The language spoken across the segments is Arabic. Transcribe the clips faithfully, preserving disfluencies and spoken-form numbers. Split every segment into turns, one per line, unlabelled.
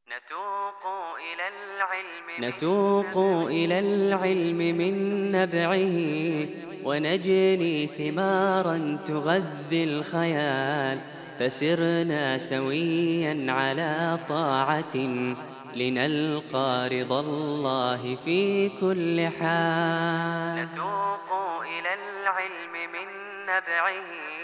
نتوق إلى العلم نتوق إلى العلم من نبعه، ونجني ثمارا تغذي الخيال، فسرنا سويا على طاعة لنلقى رضا الله في كل حال. نتوق إلى العلم من نبعه،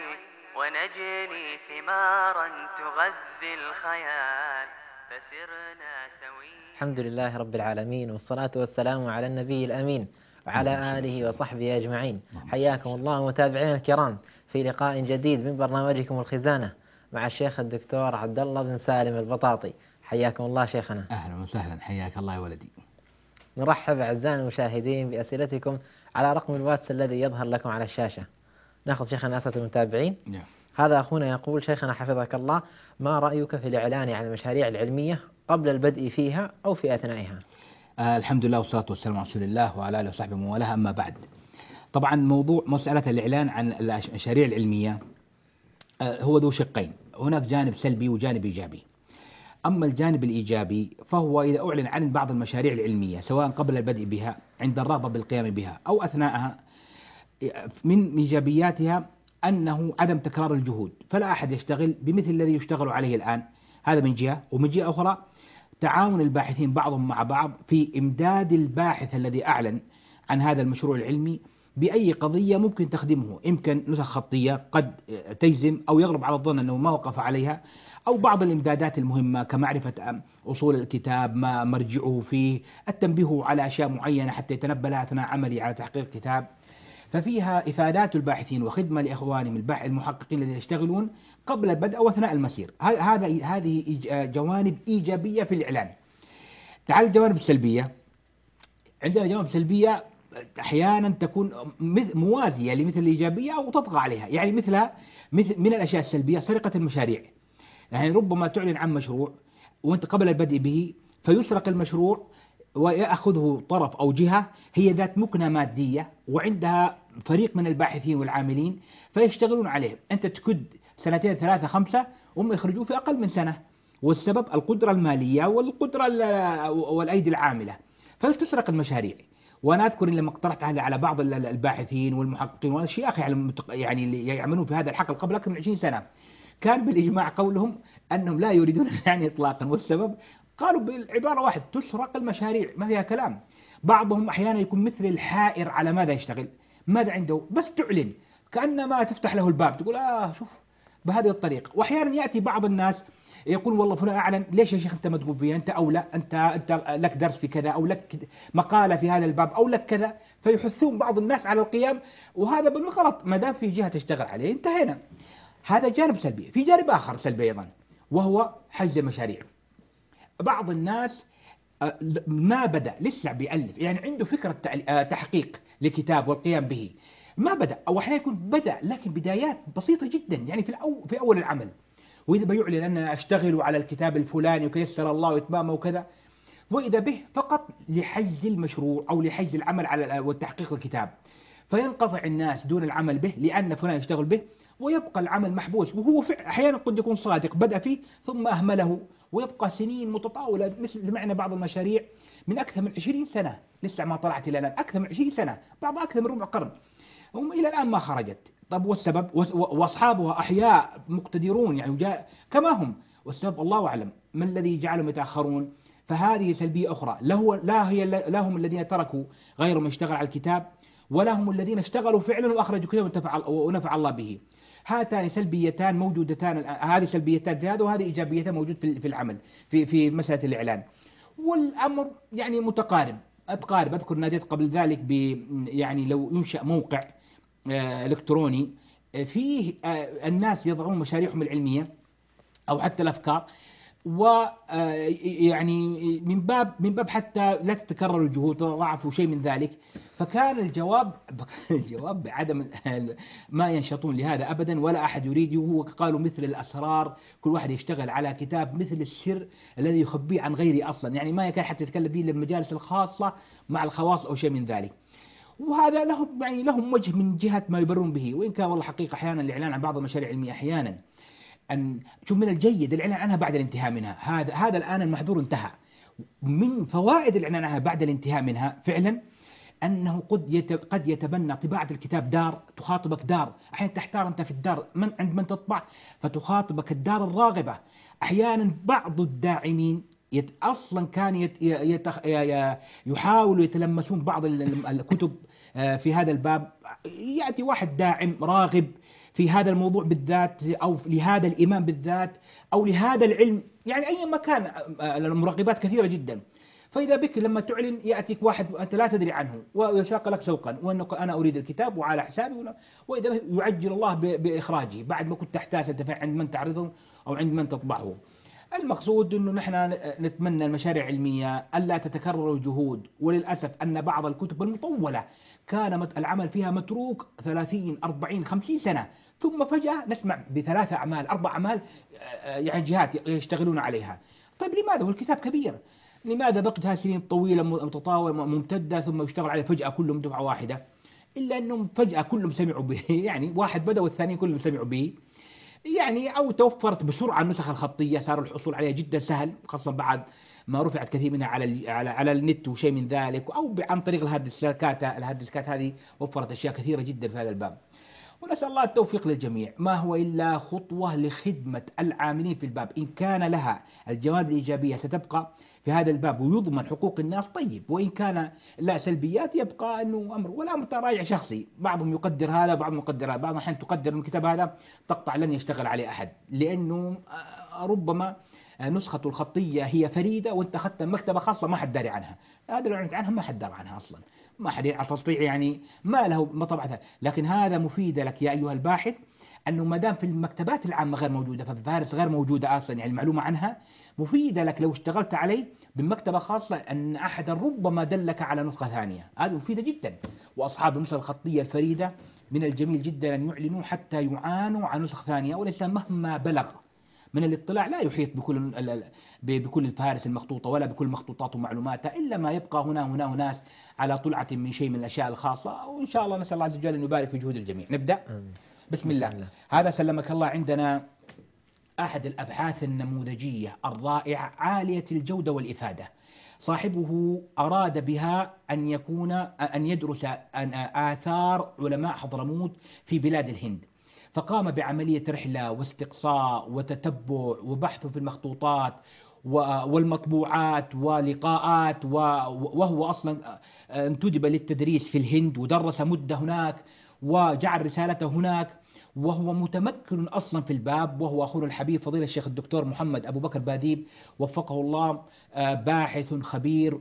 ونجني ثمارا تغذي الخيال، فسرنا سويا.
الحمد لله رب العالمين، والصلاة والسلام على النبي الأمين وعلى آله وصحبه أجمعين. حياكم الله متابعينا الكرام في لقاء جديد من برنامجكم الخزانة مع الشيخ الدكتور عبد الله بن سالم البطاطي. حياكم الله شيخنا.
أهلا وسهلا، حياك الله يا ولدي.
نرحب أعزائنا المشاهدين بأسئلتكم على رقم الواتس الذي يظهر لكم على الشاشة. نأخذ شيخنا أسئلة المتابعين.
نعم.
هذا أخونا يقول: شيخنا حفظك الله، ما رأيك في الإعلان عن المشاريع العلمية قبل البدء فيها أو في أثنائها؟
آه الحمد لله والصلاة والسلام على رسول الله وعلى آله وصحبه ومن والاه، أما بعد. طبعا موضوع مسألة الإعلان عن المشاريع العلمية آه هو ذو شقين، هناك جانب سلبي وجانب إيجابي. أما الجانب الإيجابي فهو إذا أعلن عن بعض المشاريع العلمية سواء قبل البدء بها عند الرغبة بالقيام بها أو أثناءها، من إيجابياتها أنه عدم تكرار الجهود، فلا أحد يشتغل بمثل الذي يشتغل عليه الآن، هذا من جهة. ومن جهة أخرى تعاون الباحثين بعضهم مع بعض في إمداد الباحث الذي أعلن عن هذا المشروع العلمي بأي قضية ممكن تخدمه، يمكن نسخ خطية قد تجزم أو يغلب على الظن أنه ما وقف عليها، أو بعض الإمدادات المهمة كمعرفة أصول الكتاب، ما مرجعه فيه، التنبيه على أشياء معينة حتى يتنبه لها أثناء عملي على تحقيق الكتاب. ففيها إفادات الباحثين وخدمة لإخوانهم المحققين الذين يشتغلون قبل البدء أو أثناء المسير. هذا هذه جوانب إيجابية في الإعلان. تعال الجوانب السلبية. عندنا جوانب سلبية أحيانا تكون موازية لمثل الإيجابية أو تطغى عليها، يعني مثلها مثل من الأشياء السلبية سرقة المشاريع. يعني ربما تعلن عن مشروع وأنت قبل البدء به فيسرق المشروع ويأخذه طرف أو جهة هي ذات مكنة مادية وعندها فريق من الباحثين والعاملين فيشتغلون عليه، أنت تكد سنتين ثلاثة خمسة هم يخرجوا في أقل من سنة، والسبب القدرة المالية والقدرة والأيدي العاملة، فتسرق المشاريع. وأنا أذكر لما اقترحت هذا على بعض الباحثين والمحققين والشيخ يعني اللي يعملون في هذا الحقل قبل أكثر من عشرين سنة، كان بالإجماع قولهم أنهم لا يريدون يعني إطلاقا، والسبب قالوا بالعبارة واحد: تسرق المشاريع، ما فيها كلام. بعضهم أحيانا يكون مثل الحائر على ماذا يشتغل، ماذا عنده، بس تعلن كأنما تفتح له الباب، تقول آه شوف بهذه الطريقة. وأحيانا يأتي بعض الناس يقول والله فلان أعلن، ليش يا شيخ أنت ما تقول فيها، أنت أو لا، أنت أنت لك درس في كذا أو لك مقالة في هذا الباب أو لك كذا، فيحثون بعض الناس على القيام، وهذا بالغلط ما دام في جهة تشتغل عليه انتهينا. هذا جانب سلبي. في جانب آخر سلبي أيضا وهو حجز المشاريع. بعض الناس ما بدأ لسه بيألف، يعني عنده فكرة تحقيق لكتاب والقيام به، ما بدأ، أو أحيانا يكون بدأ لكن بدايات بسيطة جدا، يعني في الأول في أول العمل، وإذا بيعلن أن أشتغل على الكتاب الفلاني وكيسر الله إتمامه وكذا، وإذا به فقط لحجز المشروع أو لحجز العمل على والتحقيق الكتاب، فينقطع الناس دون العمل به لأن فلان يشتغل به، ويبقى العمل محبوس. وهو أحيانا قد يكون صادق، بدأ فيه ثم أهمله ويبقى سنين متطاولة، مثل سمعنا بعض المشاريع من أكثر من عشرين سنة لسه ما طلعت إلى الآن، أكثر من عشرين سنة، بعض أكثر من ربع قرن، هم إلى الآن ما خرجت. طب والسبب؟ وأصحابها أحياء مقتدرون يعني جاء كما هم، والسبب الله أعلم ما الذي جعلهم يتأخرون. فهذه سلبية أخرى. لا, لا, هي لا هم الذين تركوا غيرهم يشتغل على الكتاب، ولا هم الذين اشتغلوا فعلا وأخرجوا كتاب ونفع الله به. هاتان سلبيتان موجودتان، هذه سلبيتان في هذا وهذه إيجابيتان موجود في العمل في في مسألة الإعلان. والأمر يعني متقارب أتقارب. أذكر ناديت قبل ذلك ب يعني لو ينشأ موقع إلكتروني فيه الناس يضعون مشاريعهم العلمية أو حتى الأفكار، ويعني من باب من باب حتى لا تتكرر الجهود تضاعف شيء من ذلك. فكان الجواب الجواب بعدم ما ينشطون لهذا أبدا، ولا أحد يريد. وهو قالوا مثل الأسرار، كل واحد يشتغل على كتاب مثل السر الذي يخبيه عن غيره أصلا، يعني ما يكاد حتى يتكلم به للمجالس الخاصة مع الخواص أو شيء من ذلك. وهذا لهم يعني لهم وجه من جهة ما يبرون به، وإن كان والله حقيقة أحيانا الإعلان عن بعض المشاريع العلمية أحيانا أن شوف من الجيد الإعلان عنها بعد الانتهاء منها. هذا هذا الآن المحظور انتهى. من فوائد الإعلان عنها بعد الانتهاء منها فعلا أنه قد قد يتبنى طباعة الكتاب دار تخاطبك دار، أحيانا تحتار أنت في الدار من عند من تطبع فتخاطبك الدار الراغبة. أحيانا بعض الداعمين يت أصلا كان يت يت يحاولوا يتلمسون بعض الكتب في هذا الباب. يأتي واحد داعم راغب في هذا الموضوع بالذات أو لهذا الإمام بالذات أو لهذا العلم، يعني أي مكان المراغبات كثيرة جدا. فإذا بك لما تعلن يأتيك واحد أنت لا تدري عنه ويشاق لك سوقا وأنك أنا أريد الكتاب وعلى حسابي، وإذا يعجل الله بإخراجه بعد ما كنت تحتاج أنت عند من تعرضه أو عند من تطبعه. المقصود أنه نحن نتمنى المشاريع العلمية ألا تتكرر الجهود، وللأسف أن بعض الكتب المطولة كان العمل فيها متروك ثلاثين أربعين خمسين سنة، ثم فجأة نسمع بثلاثة أعمال أربع أعمال يعني جهات يشتغلون عليها. طيب لماذا والكتاب كبير؟ لماذا بقتها سنين طويلة متطاولة ممتدة ثم يشتغل عليه فجأة كلهم دفعة واحدة؟ إلا أنهم فجأة كلهم سمعوا به يعني واحد بدأ والثاني كلهم سمعوا به، يعني أو توفرت بسرعة النسخ الخطية صار الحصول عليها جدا سهل، خاصة بعد ما رفعت كثير منها على على على النت وشيء من ذلك، أو عن طريق الهارد ديسكات. الهارد ديسكات هذه وفرت أشياء كثيرة جدا في هذا الباب. ونسأل الله التوفيق للجميع. ما هو إلا خطوة لخدمة العاملين في الباب، إن كان لها الجوانب الإيجابية ستبقى في هذا الباب ويضمن حقوق الناس طيب، وإن كان لا سلبيات يبقى أنه أمر، والأمر تراجع شخصي. بعضهم يقدر هذا بعضهم يقدر هذا، بعض الأحيان تقدر أن الكتاب هذا تقطع لن يشتغل عليه أحد، لأنه ربما نسخته الخطية هي فريدة وانت أخذت مكتبة خاصة ما حد داري عنها، هذا لو عنك عنها ما حد دار عنها أصلا، ما حد على تستطيع يعني ما له مطبعة. لكن هذا مفيد لك يا أيها الباحث أنه ما دام في المكتبات العامة غير موجودة، ففي فارس غير موجودة أصلا يعني المعلومة عنها مفيدة لك لو اشتغلت عليه بمكتبة خاصة، أن أحدا ربما دلك على نسخة ثانية، هذه مفيدة جدا. وأصحاب النسخة الخطية الفريدة من الجميل جدا أن يعلنوا حتى يعانوا عن نسخ ثانية، والإنسان مهما بلغ من الاطلاع لا يحيط بكل بكل الفهارس المخطوطة ولا بكل مخطوطات ومعلوماتها، إلا ما يبقى هنا هنا وناس على طلعة من شيء من الأشياء الخاصة. وإن شاء الله نسأل الله عز وجل أن يبارك في جهود الجميع. نبدأ. بسم الله. الله. هذا سلمك الله عندنا أحد الأبحاث النموذجية الرائعة عالية الجودة والإفادة. صاحبه أراد بها أن يكون أن يدرس أن آثار علماء حضرموت في بلاد الهند، فقام بعملية رحلة واستقصاء وتتبع وبحث في المخطوطات والمطبوعات ولقاءات، وهو أصلا انتدب للتدريس في الهند ودرس مدة هناك وجعل رسالته هناك، وهو متمكن أصلا في الباب، وهو أخونا الحبيب فضيلة الشيخ الدكتور محمد أبو بكر باديب وفقه الله، باحث خبير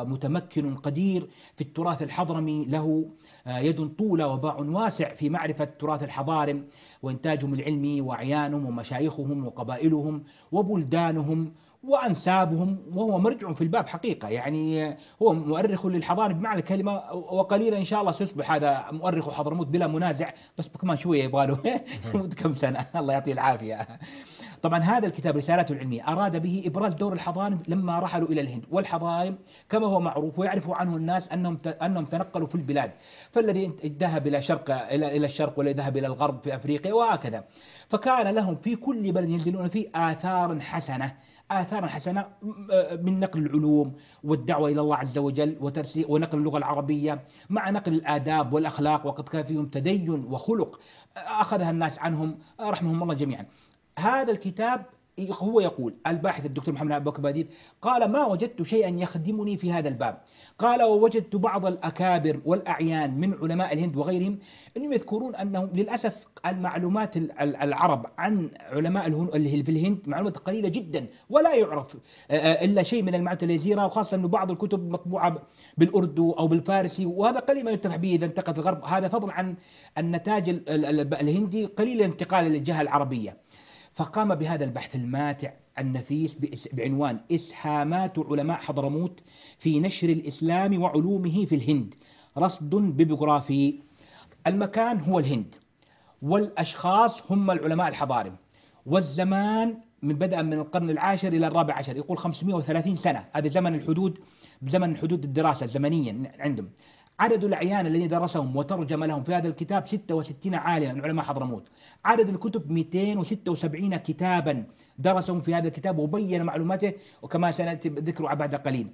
متمكن قدير في التراث الحضرمي، له يد طولة وباع واسع في معرفة تراث الحضارم وإنتاجهم العلمي وأعيانهم ومشايخهم وقبائلهم وبلدانهم وأنسابهم، وهو مرجع في الباب حقيقة، يعني هو مؤرخ للحضارة بمعنى الكلمة، وقليلا إن شاء الله سيصبح هذا مؤرخ حضرموت بلا منازع، بس كمان شوية يبغى له كم سنة الله يعطيه العافية. طبعا هذا الكتاب رسالته العلمية أراد به إبراز دور الحضارم لما رحلوا إلى الهند، والحضارم كما هو معروف ويعرف عنه الناس أنهم أنهم تنقلوا في البلاد، فالذي ذهب إلى شرق إلى إلى الشرق والذي ذهب إلى الغرب في أفريقيا وهكذا، فكان لهم في كل بلد ينزلون فيه آثار حسنة آثار حسنة من نقل العلوم والدعوة إلى الله عز وجل وترسيخ ونقل اللغة العربية مع نقل الآداب والأخلاق، وقد كان فيهم تدين وخلق أخذها الناس عنهم رحمهم الله جميعا. هذا الكتاب هو يقول الباحث الدكتور محمد أبو بكر باديب قال: ما وجدت شيئا يخدمني في هذا الباب. قال: ووجدت بعض الأكابر والأعيان من علماء الهند وغيرهم أنهم يذكرون أنهم للأسف المعلومات العرب عن علماء اللي في الهند معلومات قليلة جدا ولا يعرف إلا شيء من المعلومات اليسيرة، وخاصة أنه بعض الكتب مطبوعة بالأردو أو بالفارسي، وهذا قليل ما ينتفع به إذا انتقلت الغرب، هذا فضل عن النتاج الهندي قليل الانتقال للجهة العربية. فقام بهذا البحث الماتع النفيس بعنوان إسهامات علماء حضرموت في نشر الإسلام وعلومه في الهند، رصد بيبغرافي. المكان هو الهند، والأشخاص هم العلماء الحضارم، والزمان من بدءا من القرن العاشر إلى الرابع عشر، يقول خمسمائة وثلاثين سنة، هذا زمن الحدود بزمن حدود الدراسة زمنيا عندهم. عدد الأعيان الذين درسهم وترجم لهم في هذا الكتاب ستة وستين عالما من علماء حضرموت. عدد الكتب مئتين وستة وسبعين كتابا درسهم في هذا الكتاب وبين معلوماته، وكما سنأتي ذكره بعد قليل.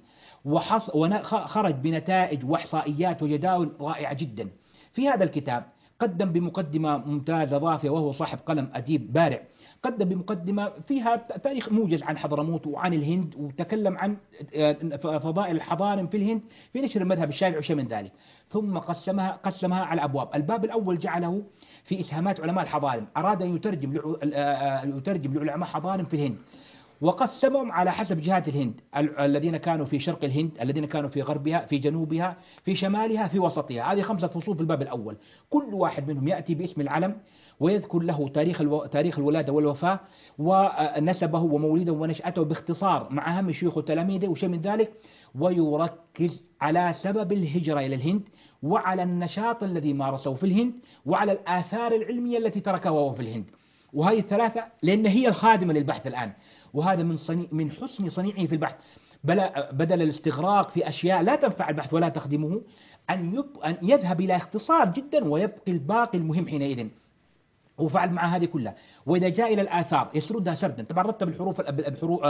وخرج بنتائج وإحصائيات وجداول رائعة جدا. في هذا الكتاب قدم بمقدمة ممتازة ضافية، وهو صاحب قلم أديب بارع. قدم بمقدمة فيها تاريخ موجز عن حضرموت وعن الهند، وتكلم عن فضائل الحضارم في الهند في نشر المذهب الشافعي وشيء من ذلك. ثم قسمها قسمها على أبواب. الباب الأول جعله في إسهامات علماء الحضارم، أراد أن يترجم يترجم لعلماء حضارم في الهند، وقسمهم على حسب جهات الهند، الذين كانوا في شرق الهند، الذين كانوا في غربها، في جنوبها، في شمالها، في وسطها. هذه خمسة فصول في الباب الأول. كل واحد منهم يأتي باسم العلم ويذكر له تاريخ الو... تاريخ الولادة والوفاة ونسبه ومولده ونشأته باختصار مع أهم شيوخ وتلاميذه وشيء من ذلك، ويركز على سبب الهجرة إلى الهند، وعلى النشاط الذي مارسه في الهند، وعلى الآثار العلمية التي تركها وهو في الهند. وهذه الثلاثة لأن هي الخادمة للبحث الآن، وهذا من صني... من حسن صنيعه في البحث. بلا... بدل الاستغراق في أشياء لا تنفع البحث ولا تخدمه، أن, يب... أن يذهب إلى اختصار جدا ويبقي الباقي المهم حينئذ. وفعل مع هذه كلها. وإذا جاء إلى الآثار يسردها سردا. طبعا رتب الحروف الحروف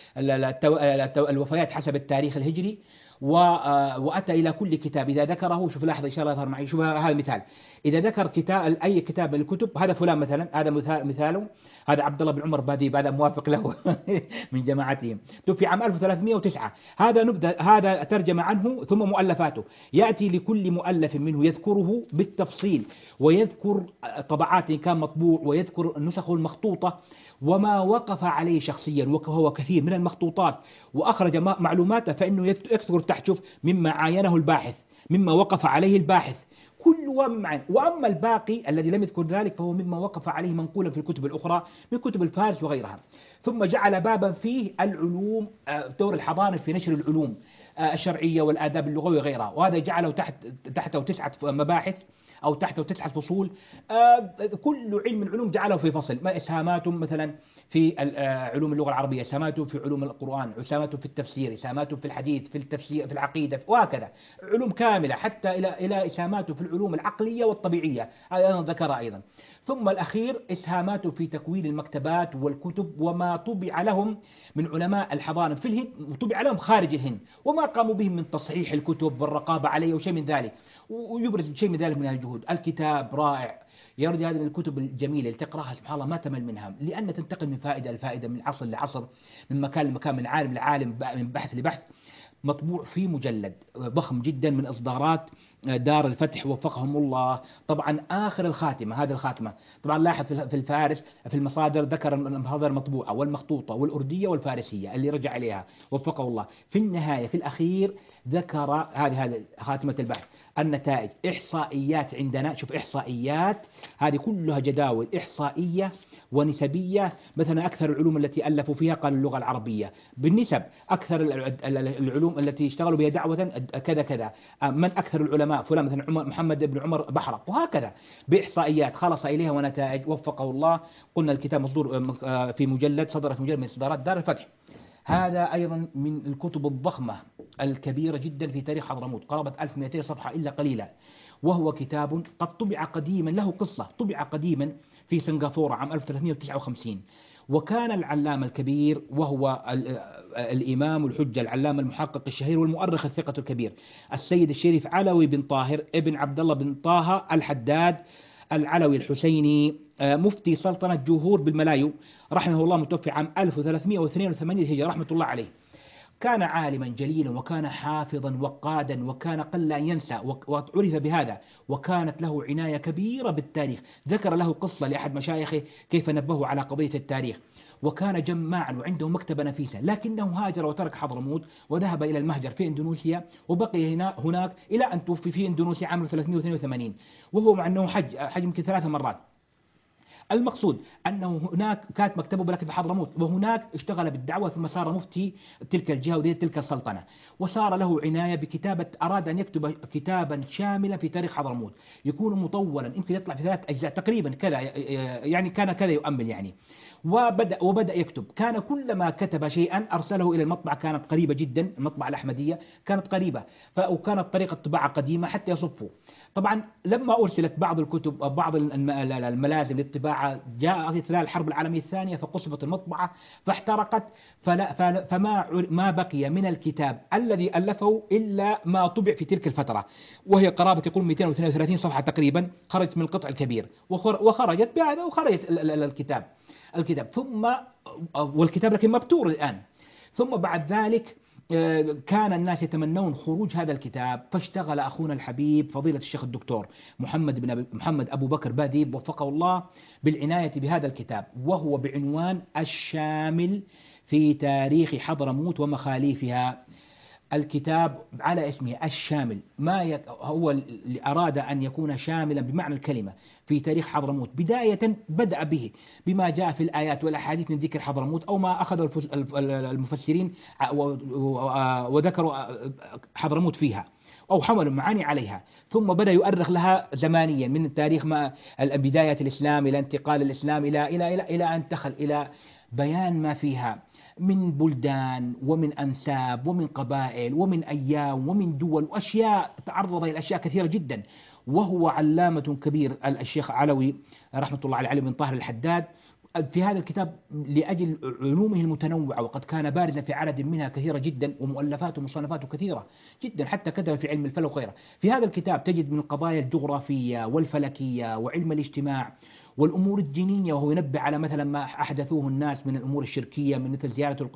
الوفيات حسب التاريخ الهجري، وأتى إلى كل كتاب إذا ذكره. شوف لاحظ إن شاء الله يظهر معي. شوف هذا المثال، إذا ذكر كتاب أي كتاب من الكتب، هذا فلان مثلا، هذا مثال مثاله، هذا عبد الله بن عمر باديب، هذا موافق له من جماعتهم، توفي عام ألف وثلاثمئة وتسعة. هذا نبذة، هذا ترجم عنه ثم مؤلفاته. يأتي لكل مؤلف منه يذكره بالتفصيل، ويذكر طبعات إن كان مطبوع، ويذكر نسخه المخطوطة وما وقف عليه شخصيا، وهو كثير من المخطوطات، وأخرج معلوماته فإنه يذكر تحت شوف مما عاينه الباحث، مما وقف عليه الباحث، كل ومعا. وأما الباقي الذي لم يذكر ذلك فهو مما وقف عليه منقولا في الكتب الأخرى من كتب الفارس وغيرها. ثم جعل بابا فيه العلوم، دور الحضانة في نشر العلوم الشرعية والآداب اللغوية وغيرها، وهذا جعله تحت تحته تسعة مباحث أو تحته تسعة فصول. كل علم من العلوم جعله في فصل. ما إسهاماته مثلا في علوم اللغة العربية، إسهاماته في علوم القرآن، إسهاماته في التفسير، إسهاماته في الحديث، في التفسير، في العقيدة، وهكذا علوم كاملة، حتى إلى إلى إسهاماته في العلوم العقلية والطبيعية، هذا أيضا ذكرها أيضا. ثم الأخير إسهاماته في تكوين المكتبات والكتب وما طبع لهم من علماء الحضارة في الهند، وطبع لهم خارج الهند، وما قاموا به من تصحيح الكتب والرقابة عليه وشيء من ذلك، ويبرز شيء من ذلك من الجهود. الكتاب رائع، يرد هذه من الكتب الجميلة اللي تقرأها سبحان الله ما تمل منها، لأن تنتقل من فائدة لفائدة، من عصر لعصر، من مكان لمكان، من عالم لعالم، من بحث لبحث. مطبوع في مجلد ضخم جدا من إصدارات دار الفتح وفقهم الله. طبعا آخر الخاتمة، هذه الخاتمة طبعا لاحظ في الفارس في المصادر ذكر المصادر المطبوعة والمخطوطة والأردية والفارسية اللي رجع إليها وفقه الله. في النهاية في الأخير ذكر هذه هذه خاتمة البحث النتائج، إحصائيات عندنا. شوف إحصائيات هذه كلها جداول إحصائية ونسبية. مثلا أكثر العلوم التي ألفوا فيها قال اللغة العربية بالنسب، أكثر العلوم التي اشتغلوا بها دعوة كذا كذا، من أكثر العلماء فلان مثلا عمر محمد بن عمر بحرق، وهكذا بإحصائيات خلص إليها ونتائج وفقه الله. قلنا الكتاب مصدور في مجلد، صدر في مجلد من إصدارات دار الفتح. هذا أيضا من الكتب الضخمة الكبيرة جدا في تاريخ حضرموت، قرابة ألف ومئتين صفحة إلا قليلا. وهو كتاب قد طبع قديما، له قصة، طبع قديما في سنغافورة عام ألف وثلاثمئة وتسعة وخمسين. وكان العلامة الكبير وهو الإمام الحجة العلامة المحقق الشهير والمؤرخ الثقة الكبير السيد الشريف علوي بن طاهر ابن عبد الله بن طه الحداد العلوي الحسيني، مفتي سلطنة جوهور بالملايو، رحمه الله، متوفي عام ألف وثلاثمئة واثنين وثمانين هجرة رحمة الله عليه. كان عالما جليلا، وكان حافظا وقادا، وكان قل أن ينسى، وعرف بهذا، وكانت له عناية كبيرة بالتاريخ. ذكر له قصة لأحد مشايخه كيف نبهه على قضية التاريخ. وكان جماعا وعنده مكتبة نفيسة، لكنه هاجر وترك حضرموت وذهب إلى المهجر في إندونيسيا، وبقي هنا هناك إلى أن توفي في إندونيسيا عام ثلاثمئة واثنين وثمانين، وهو مع أنه حج حج يمكن ثلاث مرات. المقصود أنه هناك كانت مكتبه بلكن في حضرموت، وهناك اشتغل بالدعوة، ثم صار مفتي تلك الجهة وذي تلك السلطنة، وصار له عناية بكتابة، أراد أن يكتب كتابا شاملا في تاريخ حضرموت، يكون مطولا يمكن يطلع في ثلاث أجزاء تقريبا كذا، يعني كان كذا يؤمل يعني. وبدأ وبدأ يكتب. كان كلما كتب شيئا أرسله إلى المطبعة، كانت قريبة جدا، المطبعة الأحمدية كانت قريبة، وكانت طريقة طباعة قديمة حتى يصفوا. طبعا لما أرسلت بعض الكتب بعض الملازم للطباعة، جاء خلال الحرب العالمية الثانية فقصفت المطبعة فاحترقت، فلا فما ما بقي من الكتاب الذي ألفه إلا ما طبع في تلك الفترة، وهي قرابة يقول مئتين واثنين وثلاثين صفحة تقريبا، خرجت من القطع الكبير وخرجت بهذا وخرجت الكتاب الكتاب ثم والكتاب لكن مبتور الآن. ثم بعد ذلك كان الناس يتمنون خروج هذا الكتاب، فاشتغل أخونا الحبيب فضيلة الشيخ الدكتور محمد بن محمد أبو بكر باديب وفقه الله بالعناية بهذا الكتاب، وهو بعنوان الشامل في تاريخ حضرموت ومخاليفها. الكتاب على اسمه الشامل، ما يك... هو اللي أراد أن يكون شاملا بمعنى الكلمة في تاريخ حضرموت. بداية بدأ به بما جاء في الآيات والأحاديث من ذكر حضرموت، أو ما أخذ المفسرين وذكروا حضرموت فيها أو حملوا معاني عليها، ثم بدأ يؤرخ لها زمانيا من تاريخ ما بداية الإسلام إلى انتقال الإسلام إلى إلى إلى إلى أن دخل إلى بيان ما فيها من بلدان ومن أنساب ومن قبائل ومن أيام ومن دول وأشياء، تعرض إلى أشياء كثيرة جدا. وهو علامة كبير الشيخ علوي رحمة الله على علي بن طاهر الحداد في هذا الكتاب لأجل علومه المتنوعة، وقد كان بارزا في عدد منها كثيرة جدا، ومؤلفاته ومصنفاته كثيرة جدا، حتى كتب في علم الفلك وغيره. في هذا الكتاب تجد من القضايا الجغرافية والفلكية وعلم الاجتماع والأمور الدينية، وهو ينبه على مثلا ما أحدثوه الناس من الأمور الشركية، من مثل زيارة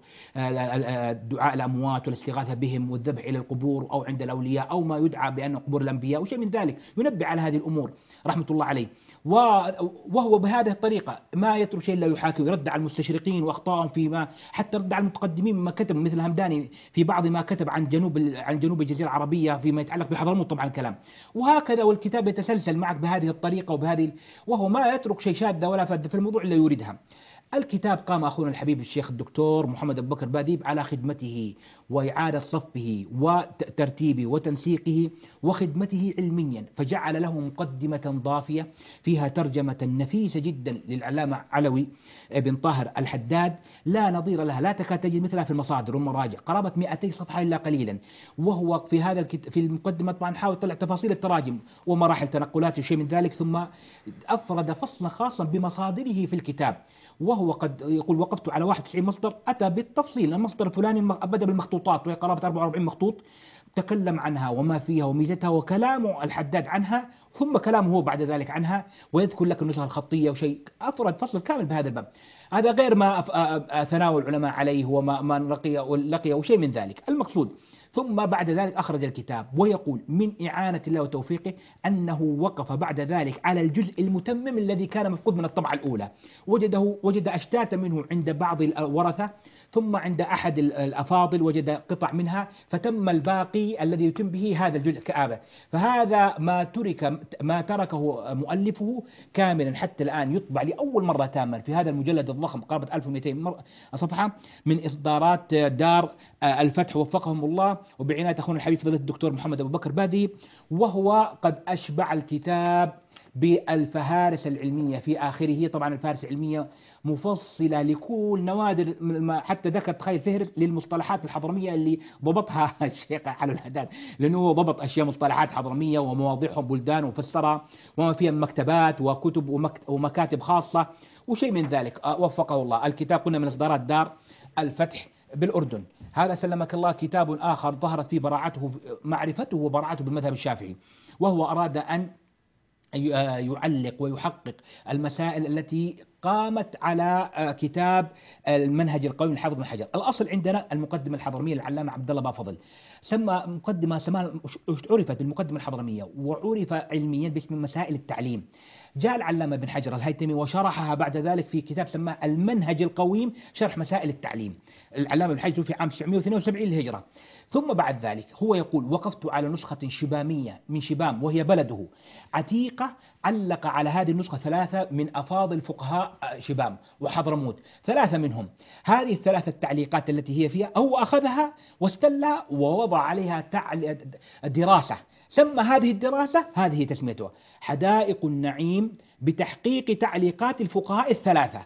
دعاء الأموات والاستغاثة بهم والذبح إلى القبور أو عند الأولياء أو ما يدعى بأن قبور الأنبياء وشيء من ذلك، ينبه على هذه الأمور رحمة الله عليه. وهو بهذه الطريقة ما يترك شيء لا يحاكي، ويرد على المستشرقين وأخطائهم فيما، حتى رد على المتقدمين مما كتب مثل همداني في بعض ما كتب عن جنوب عن جنوب الجزيرة العربية فيما يتعلق بحضرموت طبعا الكلام، وهكذا. والكتاب يتسلسل معك بهذه الطريقة وبهذه، وهو ما يترك شيء شاذ ولا فاد في الموضوع إلا يريدها. الكتاب قام أخونا الحبيب الشيخ الدكتور محمد أبو بكر باديب على خدمته وإعادة صفه وترتيبه وتنسيقه وخدمته علميا، فجعل له مقدمة ضافية فيها ترجمة نفيسة جدا للعلامة علوي بن طاهر الحداد لا نظير لها، لا تكاد تجد مثلها في المصادر والمراجع، قرابة مئتي صفحة إلا قليلا. وهو في هذا الكت... في المقدمة طبعا حاول يطلع تفاصيل التراجم ومراحل تنقلات وشيء من ذلك، ثم أفرد فصلا خاصا بمصادره في الكتاب، وهو قد يقول وقفت على واحد وتسعين مصدر، أتى بالتفصيل. المصدر الفلاني بدأ بالمخطوطات وهي قرابة أربعة وأربعين مخطوط، تكلم عنها وما فيها وميزتها وكلامه الحداد عنها، ثم كلامه هو بعد ذلك عنها، ويذكر لك النسخة الخطية وشيء. أفرد فصل كامل بهذا الباب، هذا غير ما ثناء العلماء عليه وما ما لقي ولقي وشيء من ذلك المقصود. ثم بعد ذلك أخرج الكتاب، ويقول من إعانة الله وتوفيقه أنه وقف بعد ذلك على الجزء المتمم الذي كان مفقود من الطبعة الأولى، وجده وجد أشتاتا منه عند بعض الورثة، ثم عند أحد الأفاضل وجد قطع منها، فتم الباقي الذي يتم به هذا الجزء كآبة. فهذا ما ترك ما تركه مؤلفه كاملا حتى الآن، يطبع لأول مرة تاما في هذا المجلد الضخم قرابة ألف ومئتين صفحة من إصدارات دار الفتح وفقهم الله وبعناية أخونا الحبيب فضيلة الدكتور محمد أبو بكر بادي. وهو قد أشبع الكتاب بالفهارس العلمية في آخره. طبعا الفهارس العلمية مفصلة لكل نوادر، حتى ذكر تخيل فهرس للمصطلحات الحضرمية اللي ضبطها الشيخ على الحداد، لأنه ضبط أشياء مصطلحات حضرمية ومواضيعهم بلدان وفسرها وما فيها مكتبات وكتب ومكاتب خاصة وشيء من ذلك وفقه الله. الكتاب قلنا من إصدارات دار الفتح بالأردن. هذا سلمك الله كتاب آخر ظهرت فيه براعته معرفته وبراعته بالمذهب الشافعي، وهو أراد أن يعلق ويحقق المسائل التي قامت على كتاب المنهج القويم للحافظ بن حجر. الأصل عندنا المقدمة الحضرمية للعلامة عبد الله بافضل، سمى مقدمة سماها عرفت المقدمة الحضرمية وعرف علميا باسم مسائل التعليم. جاء العلامة بن حجر الهيثمي وشرحها بعد ذلك في كتاب سماه المنهج القويم شرح مسائل التعليم. العلامة بن حجر في عام تسعمئة واثنين وسبعين للهجرة. ثم بعد ذلك هو يقول وقفت على نسخة شبامية من شبام وهي بلده عتيقة، علق على هذه النسخة ثلاثة من أفاضل فقهاء شبام وحضرموت، ثلاثة منهم. هذه الثلاثة التعليقات التي هي فيها هو أخذها واستلها ووضع عليها دراسة، سمى هذه الدراسة هذه تسميتها حدائق النعيم بتحقيق تعليقات الفقهاء الثلاثة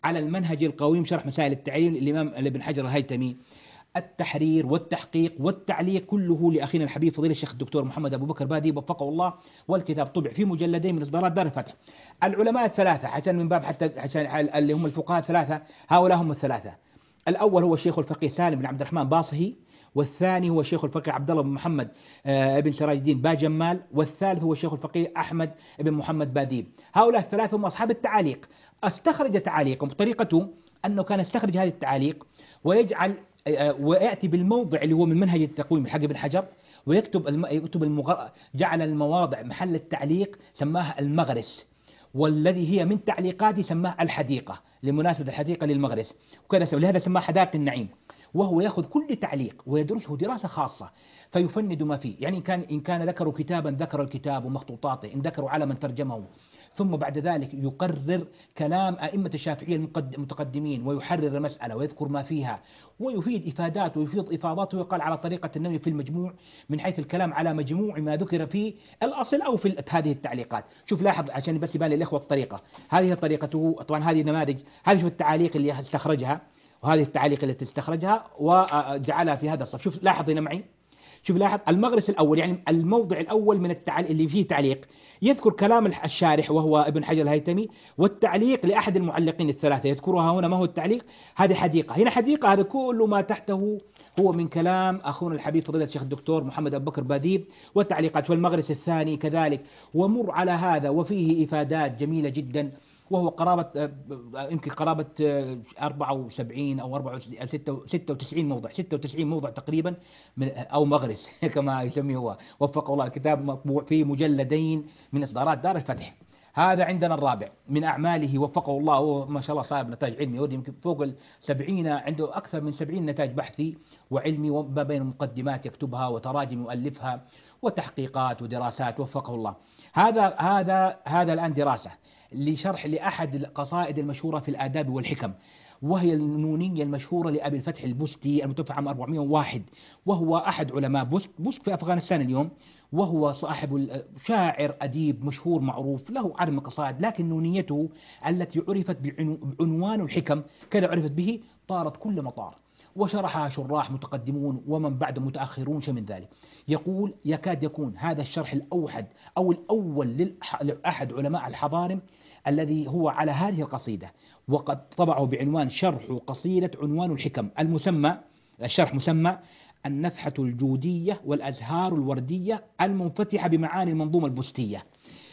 على المنهج القويم شرح مسائل التعليل الإمام ابن حجر الهيثمي. التحرير والتحقيق والتعليق كله لأخينا الحبيب فضيلة الشيخ الدكتور محمد أبو بكر بادي وفقه الله، والكتاب طبع في مجلدين من إصدارات دار الفتح. العلماء الثلاثة عشان من باب حتى عشان اللي هم الفقهاء الثلاثة، هؤلاء هم الثلاثة. الأول هو الشيخ الفقيه سالم بن عبد الرحمن باصهي، والثاني هو الشيخ الفقيه عبد الله بن محمد بن سراج الدين باجمال، والثالث هو الشيخ الفقيه أحمد بن محمد باديب. هؤلاء الثلاثة هم أصحاب التعاليق. استخرج تعاليقهم بطريقته أنه كان يستخرج هذه التعاليق ويجعل ويأتي بالموضع اللي هو من منهج التقويم الحق بن حجر، ويكتب الم... يكتب المغ... جعل المواضع محل التعليق سماها المغرس، والذي هي من تعليقاته سماها الحديقة لمناسبة الحديقة للمغرس، وكذا لهذا سماه حدائق النعيم. وهو يأخذ كل تعليق ويدرسه دراسة خاصة فيفند ما فيه. يعني إن كان إن كان ذكروا كتابا ذكر الكتاب ومخطوطاته، إن ذكروا على من ترجمه، ثم بعد ذلك يقرر كلام أئمة الشافعية المتقدمين ويحرر المسألة ويذكر ما فيها ويفيد إفادات ويفيد إفاضات، ويقال على طريقة النووي في المجموع من حيث الكلام على مجموع ما ذكر في الأصل أو في هذه التعليقات. شوف لاحظ عشان بس يبان للإخوة الطريقة، هذه طريقته. طبعا هذه نماذج، هذه شوف التعاليق اللي استخرجها، وهذه التعاليق التي استخرجها وجعلها في هذا الصف. شوف لاحظ هنا معي، شوف لاحظ المغرس الأول، يعني الموضع الأول من التعليق اللي فيه تعليق يذكر كلام الشارح وهو ابن حجر الهيثمي، والتعليق لأحد المعلقين الثلاثة يذكرها هنا. ما هو التعليق؟ هذه حديقة، هنا حديقة، هذا كل ما تحته هو من كلام أخونا الحبيب فضيلة الشيخ الدكتور محمد أبو بكر باديب والتعليقات. والمغرس الثاني كذلك، ومر على هذا وفيه إفادات جميلة جدا، وهو قرابة يمكن قرابة أربعة وسبعين أو أربعة ستة وتسعين موضع، ستة وتسعين موضع تقريبا من أو مغرس كما يسميه هو وفقه الله. الكتاب مطبوع في مجلدين من إصدارات دار الفتح. هذا عندنا الرابع من أعماله وفقه الله، هو ما شاء الله صاحب نتاج علمي، يمكن فوق السبعين، عنده أكثر من سبعين نتاج بحثي وعلمي، وما بين مقدمات يكتبها وتراجم يؤلفها وتحقيقات ودراسات وفقه الله. هذا هذا هذا الآن دراسة لشرح لأحد القصائد المشهورة في الآداب والحكم، وهي النونية المشهورة لأبي الفتح البستي المتوفى عام أربعمائة وواحد، وهو أحد علماء بست بست في أفغانستان اليوم، وهو صاحب شاعر أديب مشهور معروف له عدد من القصائد، لكن نونيته التي عرفت بعنوان الحكم كذا عرفت به طارت كل مطار، وشرحها شراح متقدمون ومن بعد متأخرون شيء من ذلك. يقول يكاد يكون هذا الشرح الأوحد أو الأول لأحد علماء الحضارم الذي هو على هذه القصيدة، وقد طبعه بعنوان شرح قصيدة عنوان الحكم، المسمى الشرح مسمى النفحة الجودية والأزهار الوردية المنفتحة بمعاني المنظومة البستية.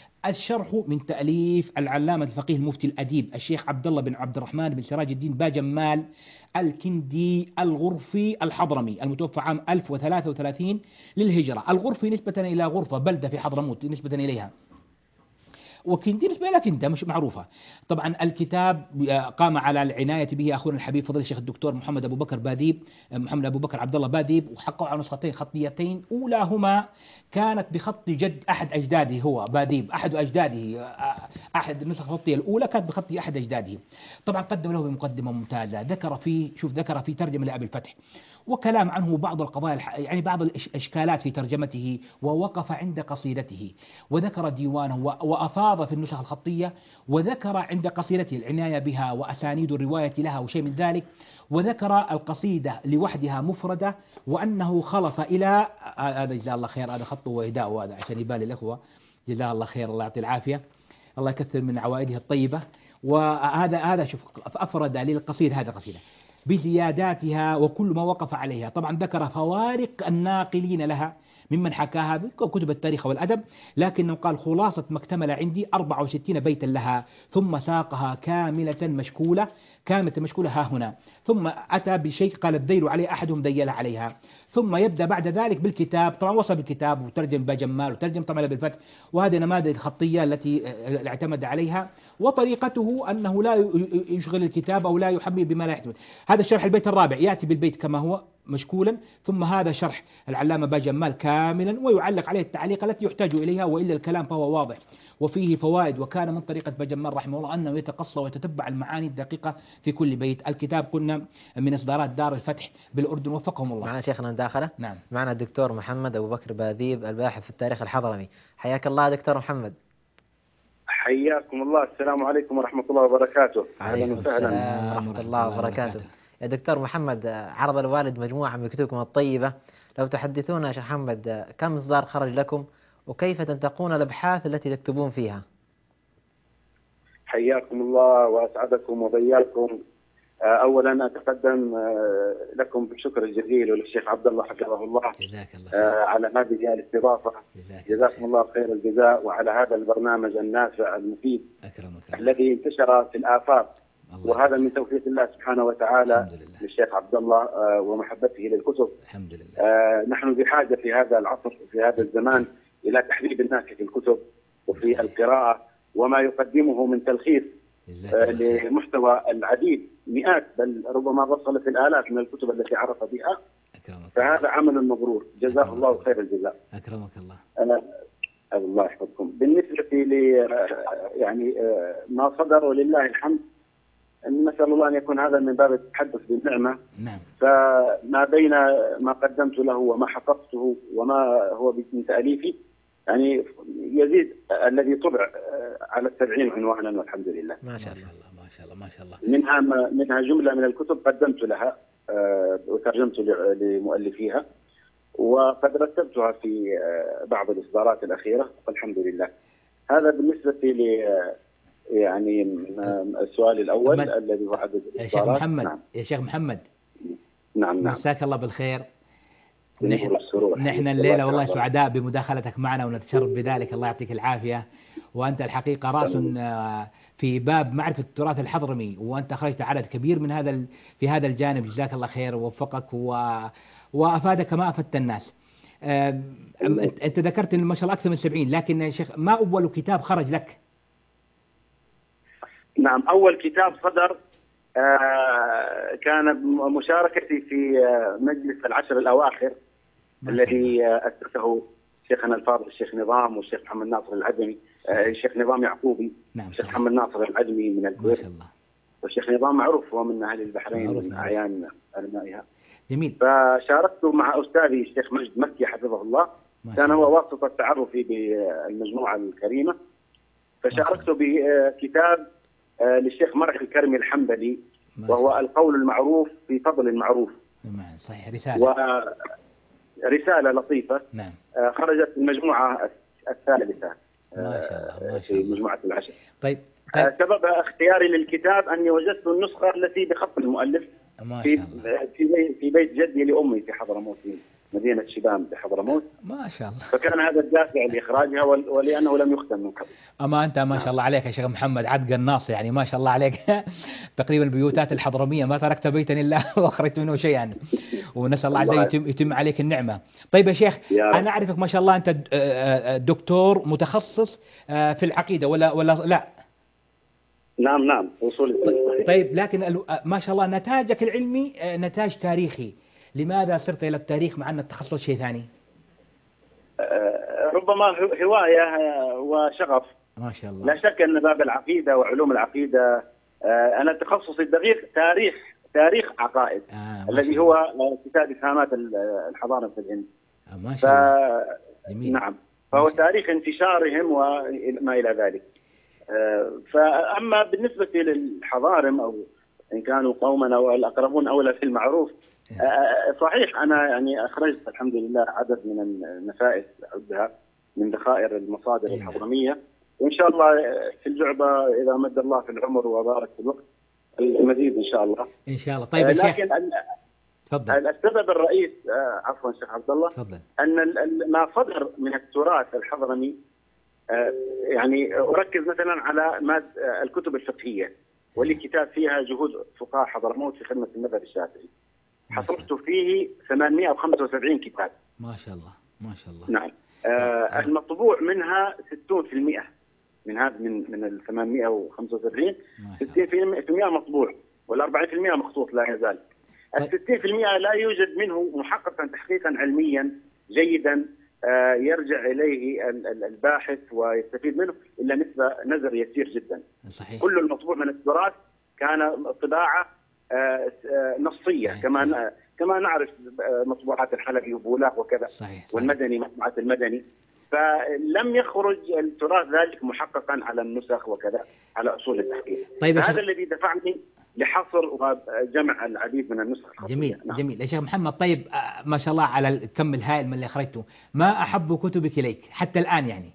الشرح من تأليف العلامة الفقيه المفتي الأديب الشيخ عبد الله بن عبد الرحمن بن سراج الدين باجمال الكندي الغرفي الحضرمي المتوفى عام ألف وثلاثة وثلاثين للهجرة. الغرفي نسبة إلى غرفة بلدة في حضرموت نسبة إليها، وكندي نسبة إلى كندا مش معروفة. طبعا الكتاب قام على العناية به أخونا الحبيب فضيلة الشيخ الدكتور محمد أبو بكر باديب محمد أبو بكر عبد الله باديب، وحققوا على نسختين خطيتين. أولاهما كانت بخط جد أحد أجداده هو باديب، أحد أجداده، أحد النسخ الخطية الأولى كانت بخط أحد أجداده. طبعا قدم له بمقدمة ممتازة، ذكر فيه شوف ذكر فيه ترجمة لأبي الفتح وكلام عنه بعض القضايا يعني بعض الإشكالات في ترجمته، ووقف عند قصيدته وذكر ديوانه وأفاض في النسخ الخطية، وذكر عند قصيدته العناية بها وأسانيد الرواية لها وشيء من ذلك، وذكر القصيدة لوحدها مفردة وأنه خلص إلى هذا جزاه الله خير، هذا خطه وإهداءه هذا عشان يبالي الإخوة جزاه الله خير الله يعطي العافية الله يكثر من عوائده الطيبة. وهذا هذا شوف أفرد للقصيدة هذا قصيدة بزياداتها وكل ما وقف عليها. طبعا ذكر فوارق الناقلين لها ممن حكاها بكتب التاريخ والأدب، لكنه قال خلاصة ما اكتمل عندي أربعة وستين بيتا لها، ثم ساقها كاملة مشكولة كاملة مشكولة ها هنا، ثم أتى بشيء قال الذيل عليه أحدهم ذيل عليها، ثم يبدأ بعد ذلك بالكتاب. طبعا وصل بالكتاب وترجم باجمال وترجم طبعا بالفتح، وهذه نماذج الخطية التي اعتمد عليها. وطريقته أنه لا يشغل الكتاب أو لا يحمي بما لا يحتمل. هذا الشرح البيت الرابع يأتي بالبيت كما هو مشكولا، ثم هذا شرح العلامة باجمال كاملا ويعلق عليه التعليق التي يحتاج إليها، وإلا الكلام فهو واضح وفيه فوائد. وكان من طريقة باجمال رحمه الله أنه يتقصى ويتتبع المعاني الدقيقة في كل بيت. الكتاب قلنا من إصدارات دار الفتح بالأردن وفقهم الله.
معنا شيخنا مداخلة.
نعم.
معنا الدكتور محمد أبو بكر باديب الباحث في التاريخ الحضرمي. حياك الله دكتور محمد.
حياكم الله. السلام عليكم ورحمة الله وبركاته.
عليكم السلام ورحمة الله وبركاته. يا دكتور محمد، عرض الوالد مجموعة من كتبكم الطيبة، لو تحدثونا يا شيخ محمد كم إصدار خرج لكم وكيف تنتقون الأبحاث التي تكتبون فيها؟
حياكم الله وأسعدكم وبياكم. أولا أتقدم لكم بالشكر الجزيل وللشيخ عبد الله حفظه الله على هذه الاستضافة. جزاكم الله خير الجزاء، وعلى هذا البرنامج النافع المفيد الذي انتشر في الآفاق، وهذا من توفيق الله سبحانه وتعالى للشيخ عبد الله ومحبته للكتب. الحمد لله. نحن بحاجة في هذا العصر في هذا الزمان إلى تحبيب الناس في الكتب وفي القراءة، وما يقدمه من تلخيص لمحتوى العديد، مئات بل ربما وصل في الآلاف من الكتب التي عرف بها. فهذا عمل مبرور، جزاه الله خير الجزاء.
أكرمك الله.
أنا الله يحفظكم. بالنسبة لي يعني ما صدر ولله الحمد، نسأل الله أن يكون هذا من باب التحدث بالنعمة.
نعم.
فما بين ما قدمت له وما حققته وما هو من تأليفي يعني يزيد الذي طبع على السبعين عنوانا والحمد لله.
ما شاء الله ما شاء الله ما شاء الله.
منها منها جملة من الكتب قدمت لها وترجمت لمؤلفيها، وقد رتبتها في بعض الإصدارات الأخيرة والحمد لله. هذا بالنسبة لي يعني السؤال الأول
محمد.
الذي هو عدد
الإصدارات. يا شيخ محمد. نعم. يا شيخ محمد.
نعم نعم.
مساك الله بالخير. نحن, نحن الليلة والله سعداء بمداخلتك معنا ونتشرف بذلك، الله يعطيك العافية. وأنت الحقيقة رأس في باب معرفة التراث الحضرمي، وأنت خرجت عدد كبير من هذا في هذا الجانب، جزاك الله خير ووفقك و... وأفادك ما أفدت الناس. أنت ذكرت إن ما شاء الله أكثر من سبعين، لكن يا شيخ ما أول كتاب خرج لك؟
نعم، أول كتاب صدر كان مشاركتي في مجلس العشر الأواخر الذي أسسه شيخنا الفاضل الشيخ نظام والشيخ محمد ناصر العدمي، الشيخ نظام يعقوبي.
نعم.
الشيخ محمد ناصر العدمي من الكويت.
ما شاء الله.
والشيخ نظام معروف هو من أهل البحرين من أعيان علمائها.
جميل.
فشاركت مع أستاذي الشيخ مجد مكي حفظه الله، كان هو واسطة تعرفي بالمجموعة الكريمة. فشاركت بكتاب للشيخ مرعي الكرمي الحنبلي، وهو القول المعروف في فضل المعروف.
صحيح. رسالة.
ورسالة لطيفة.
نعم.
خرجت المجموعة الثالثة
ما شاء الله. ما شاء
الله. في مجموعة العشر.
طيب. طيب.
سبب اختياري للكتاب أني وجدت النسخة التي بخط المؤلف
ما
في
شاء الله.
في في بيت جدي لأمي في حضرموت، في مدينة شبام بحضرموت.
ما شاء الله.
فكان هذا الدافع لإخراجها ولأنه لم يختم من قبل.
أما أنت ما شاء الله عليك يا شيخ محمد عد قناص، يعني ما شاء الله عليك تقريبا البيوتات الحضرمية ما تركت بيتا إلا وأخرجت منه شيئا، ونسأل الله عز وجل يتم, يتم عليك النعمة. طيب يا شيخ، أنا أعرفك ما شاء الله أنت دكتور متخصص في العقيدة ولا ولا لا؟
نعم نعم وصول.
طيب لكن ما شاء الله نتاجك العلمي نتاج تاريخي، لماذا صرت إلى التاريخ مع أن التخصص شيء ثاني؟
ربما هواية وشغف.
ما شاء الله.
لا شك أن باب العقيدة وعلوم العقيدة، أنا تخصصي الدقيق تاريخ تاريخ عقائد
آه
الذي هو كتاب إسهامات الحضارة في الهند.
آه ما شاء الله. جميل.
نعم، فهو تاريخ انتشارهم وما إلى ذلك. فأما بالنسبة للحضارم أو إن كانوا قوما أو الأقربون أولى في المعروف، صحيح أنا يعني أخرجت الحمد لله عدد من النفائس عدها من ذخائر المصادر الحضرمية، وإن شاء الله في الجعبة إذا مد الله في العمر وبارك في الوقت المزيد إن شاء الله.
إن شاء الله. طيب يا شيخ.
لكن
تفضل.
السبب الرئيس عفوا شيخ عبد الله،
تفضل.
أن ما صدر من التراث الحضرمي يعني أركز مثلا على ماد الكتب الفقهية، واللي كتاب فيها جهود فقهاء حضرموت في خدمة المذهب الشافعي. حصلت فيه ثمانمئة وخمسة وسبعين كتاب.
ما شاء الله ما شاء الله.
نعم. آه المطبوع منها ستون بالمئة من هذا من من ال ثمانمئة وخمسة وسبعين، ستين بالمئة مطبوع والأربعين بالمئة مخطوط لا يزال. الستين بالمئة لا يوجد منه محققا تحقيقا علميا جيدا آه يرجع إليه الباحث ويستفيد منه إلا نسبة نزر يسير جدا.
صحيح.
كل المطبوع من التراث كان طباعة آه نصية. صحيح. كما كما نعرف مطبوعات الحلبي وبولاق وكذا.
صحيح. صحيح.
والمدني مطبوعات المدني فلم يخرج التراث ذلك محققا على النسخ وكذا على أصول التحقيق.
طيب
هذا الذي دفعني لحصر وجمع العديد من النسخ.
جميل. نعم. جميل يا شيخ محمد. طيب ما شاء الله على الكم الهائل من اللي أخرجته، ما أحب كتبك إليك حتى الآن يعني؟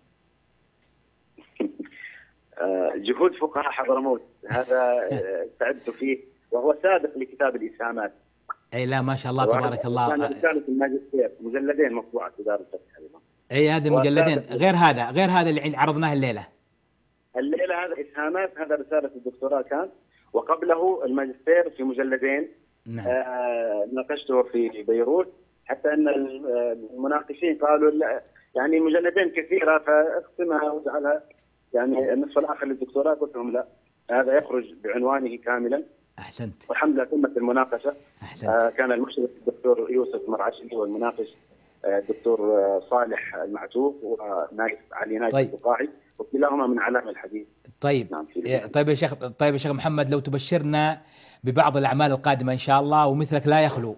جهود فقهاء حضرموت، هذا تعبت فيه، وهو سابق لكتاب الإسهامات.
اي لا ما شاء الله تبارك الله.
كان رسالة الماجستير مجلدين مطبوعة في دار الفتح أيضا.
اي هذه مجلدين. غير هذا غير هذا اللي عرضناه الليلة.
الليلة هذا إسهامات، هذا رسالة الدكتوراه كان، وقبله الماجستير في مجلدين. نعم. آه ناقشته في بيروت، حتى أن المناقشين قالوا لا يعني مجلدين كثيرة فاقسمها واجعلها يعني النصف الآخر للدكتوراه. قلت لهم لا، هذا يخرج بعنوانه كاملا.
أحسنت.
والحمد لله تمت المناقشة. أحسنت. آه كان المشرف الدكتور يوسف مرعشلي، والمناقش الدكتور آه صالح المعتوق ونايف علي نايف
طيب.
البقاعي، وكلاهما من علام الحديث.
طيب. نعم. طيب يا شيخ طيب يا شيخ محمد، لو تبشرنا ببعض الأعمال القادمة إن شاء الله، ومثلك لا يخلو.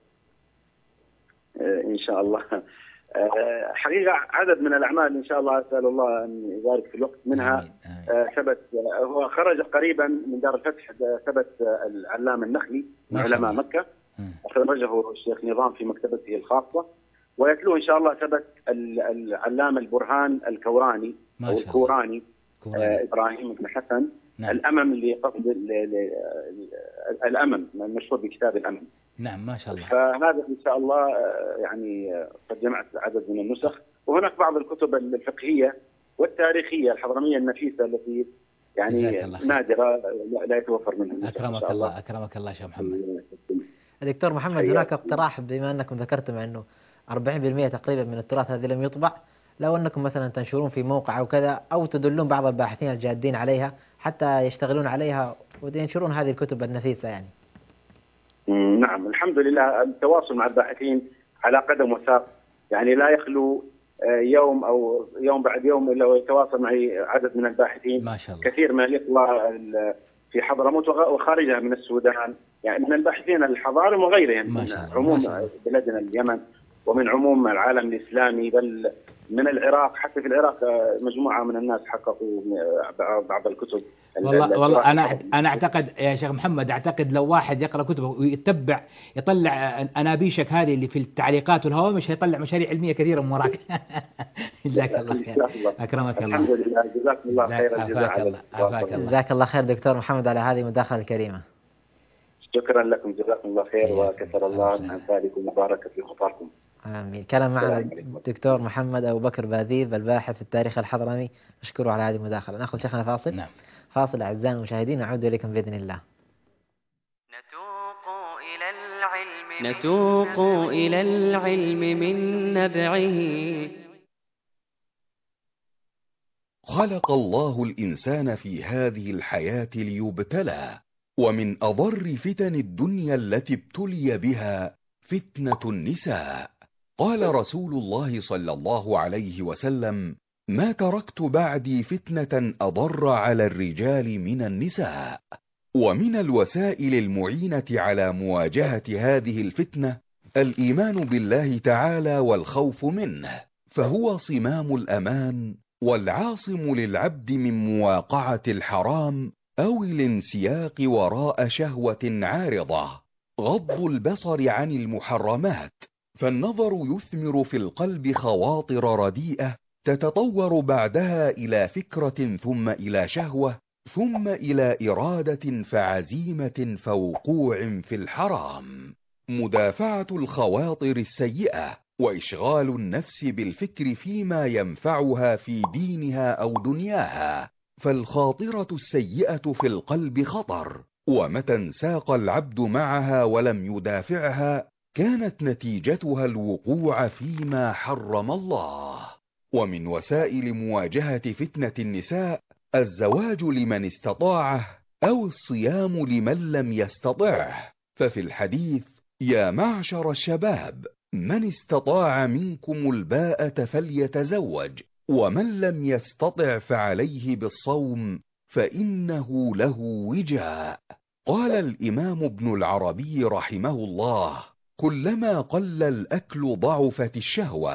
آه إن شاء الله. حقيقة عدد من الأعمال إن شاء الله أسأل الله أن يبارك في الوقت منها. ثبت هو خرج قريبا من دار الفتح، ثبت العلام النخلي من علماء مكة، أخرجه الشيخ نظام في مكتبته الخاصة، ويتلوه إن شاء الله ثبت العلام البرهان الكوراني أو الكوراني إبراهيم بن حسن. نعم. الأمم اللي قصد الأمم المشهور بكتاب الأمم.
نعم ما شاء الله.
فهذا إن شاء الله يعني قد جمعت عدد من النسخ، وهناك بعض الكتب الفقهية والتاريخية الحضرمية النفيسة التي يعني نادرة لا يتوفر منها.
أكرمك الله. أكرمك الله شيخ محمد.
دكتور محمد، هناك اقتراح بما أنكم ذكرتم أنه أربعين بالمئة تقريبا من التراث هذه لم يطبع، لو أنكم مثلا تنشرون في موقع أو كذا، أو تدلون بعض الباحثين الجادين عليها حتى يشتغلون عليها وينشرون هذه الكتب النفيسة يعني.
نعم الحمد لله، التواصل مع الباحثين على قدم وساق، يعني لا يخلو يوم أو يوم بعد يوم إلا ويتواصل معي عدد من الباحثين.
ما شاء الله.
كثير من الإخوة في حضرموت وخارجها من السودان، يعني من الباحثين الحضارم وغيرهم، من عموم بلادنا اليمن ومن عموم العالم الإسلامي، بل من العراق، حتى في العراق مجموعة من الناس حققوا بعض الكتب.
والله والله أنا أنا أعتقد يا شيخ محمد، أعتقد لو واحد يقرأ كتبه ويتبع يطلع أنابيشك هذه اللي في التعليقات والهوامش، هيطلع مشاريع علمية كثيرة من وراك. جزاك الله خير. أكرمك الله.
الحمد لله، جزاكم الله خير الجزاء.
جزاك الله خير دكتور محمد على هذه المداخلة الكريمة.
شكرا لكم، جزاكم الله خير، وكثر الله من أمثالكم وبارك في خطاكم.
آمين. كلام معنا الدكتور محمد أبو بكر باذيب، الباحث في التاريخ الحضرمي، أشكره على هذه المداخلة. نأخذ شيخنا فاصل.
نعم.
فاصل أعزائنا المشاهدين، نعود إليكم بإذن الله.
نتوق إلى العلم نتوق إلى العلم من نبعه.
خلق الله الإنسان في هذه الحياة ليبتلى، ومن أضر فتن الدنيا التي ابتلي بها فتنة النساء. قال رسول الله صلى الله عليه وسلم: ما تركت بعدي فتنة أضر على الرجال من النساء. ومن الوسائل المعينة على مواجهة هذه الفتنة الإيمان بالله تعالى والخوف منه، فهو صمام الأمان والعاصم للعبد من مواقعة الحرام أو الانسياق وراء شهوة عارضة. غض البصر عن المحرمات، فالنظر يثمر في القلب خواطر رديئة تتطور بعدها إلى فكرة، ثم إلى شهوة، ثم إلى إرادة فعزيمة فوقوع في الحرام. مدافعة الخواطر السيئة وإشغال النفس بالفكر فيما ينفعها في دينها أو دنياها، فالخاطرة السيئة في القلب خطر، ومتى انساق العبد معها ولم يدافعها كانت نتيجتها الوقوع فيما حرم الله. ومن وسائل مواجهة فتنة النساء الزواج لمن استطاعه، أو الصيام لمن لم يستطعه. ففي الحديث: يا معشر الشباب، من استطاع منكم الباءة فليتزوج، ومن لم يستطع فعليه بالصوم فإنه له وجاء. قال الإمام ابن العربي رحمه الله: كلما قل الأكل ضعفت الشهوة،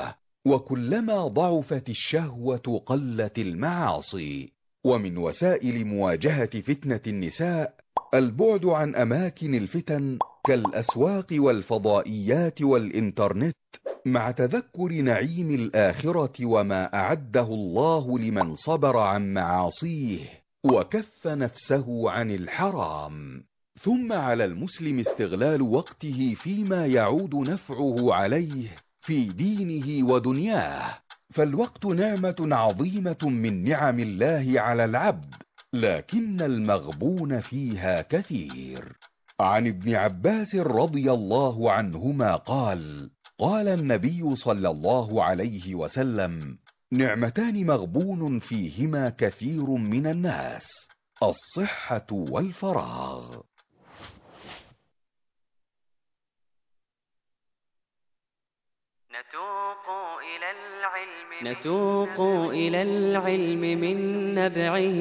وكلما ضعفت الشهوة قلت المعاصي. ومن وسائل مواجهة فتنة النساء البعد عن أماكن الفتن كالأسواق والفضائيات والإنترنت، مع تذكر نعيم الآخرة وما أعده الله لمن صبر عن معاصيه وكف نفسه عن الحرام. ثم على المسلم استغلال وقته فيما يعود نفعه عليه في دينه ودنياه، فالوقت نعمة عظيمة من نعم الله على العبد، لكن المغبون فيها كثير. عن ابن عباس رضي الله عنهما قال: قال النبي صلى الله عليه وسلم: نعمتان مغبون فيهما كثير من الناس، الصحة والفراغ.
نتوق إلى العلم نتوق إلى العلم من نبعه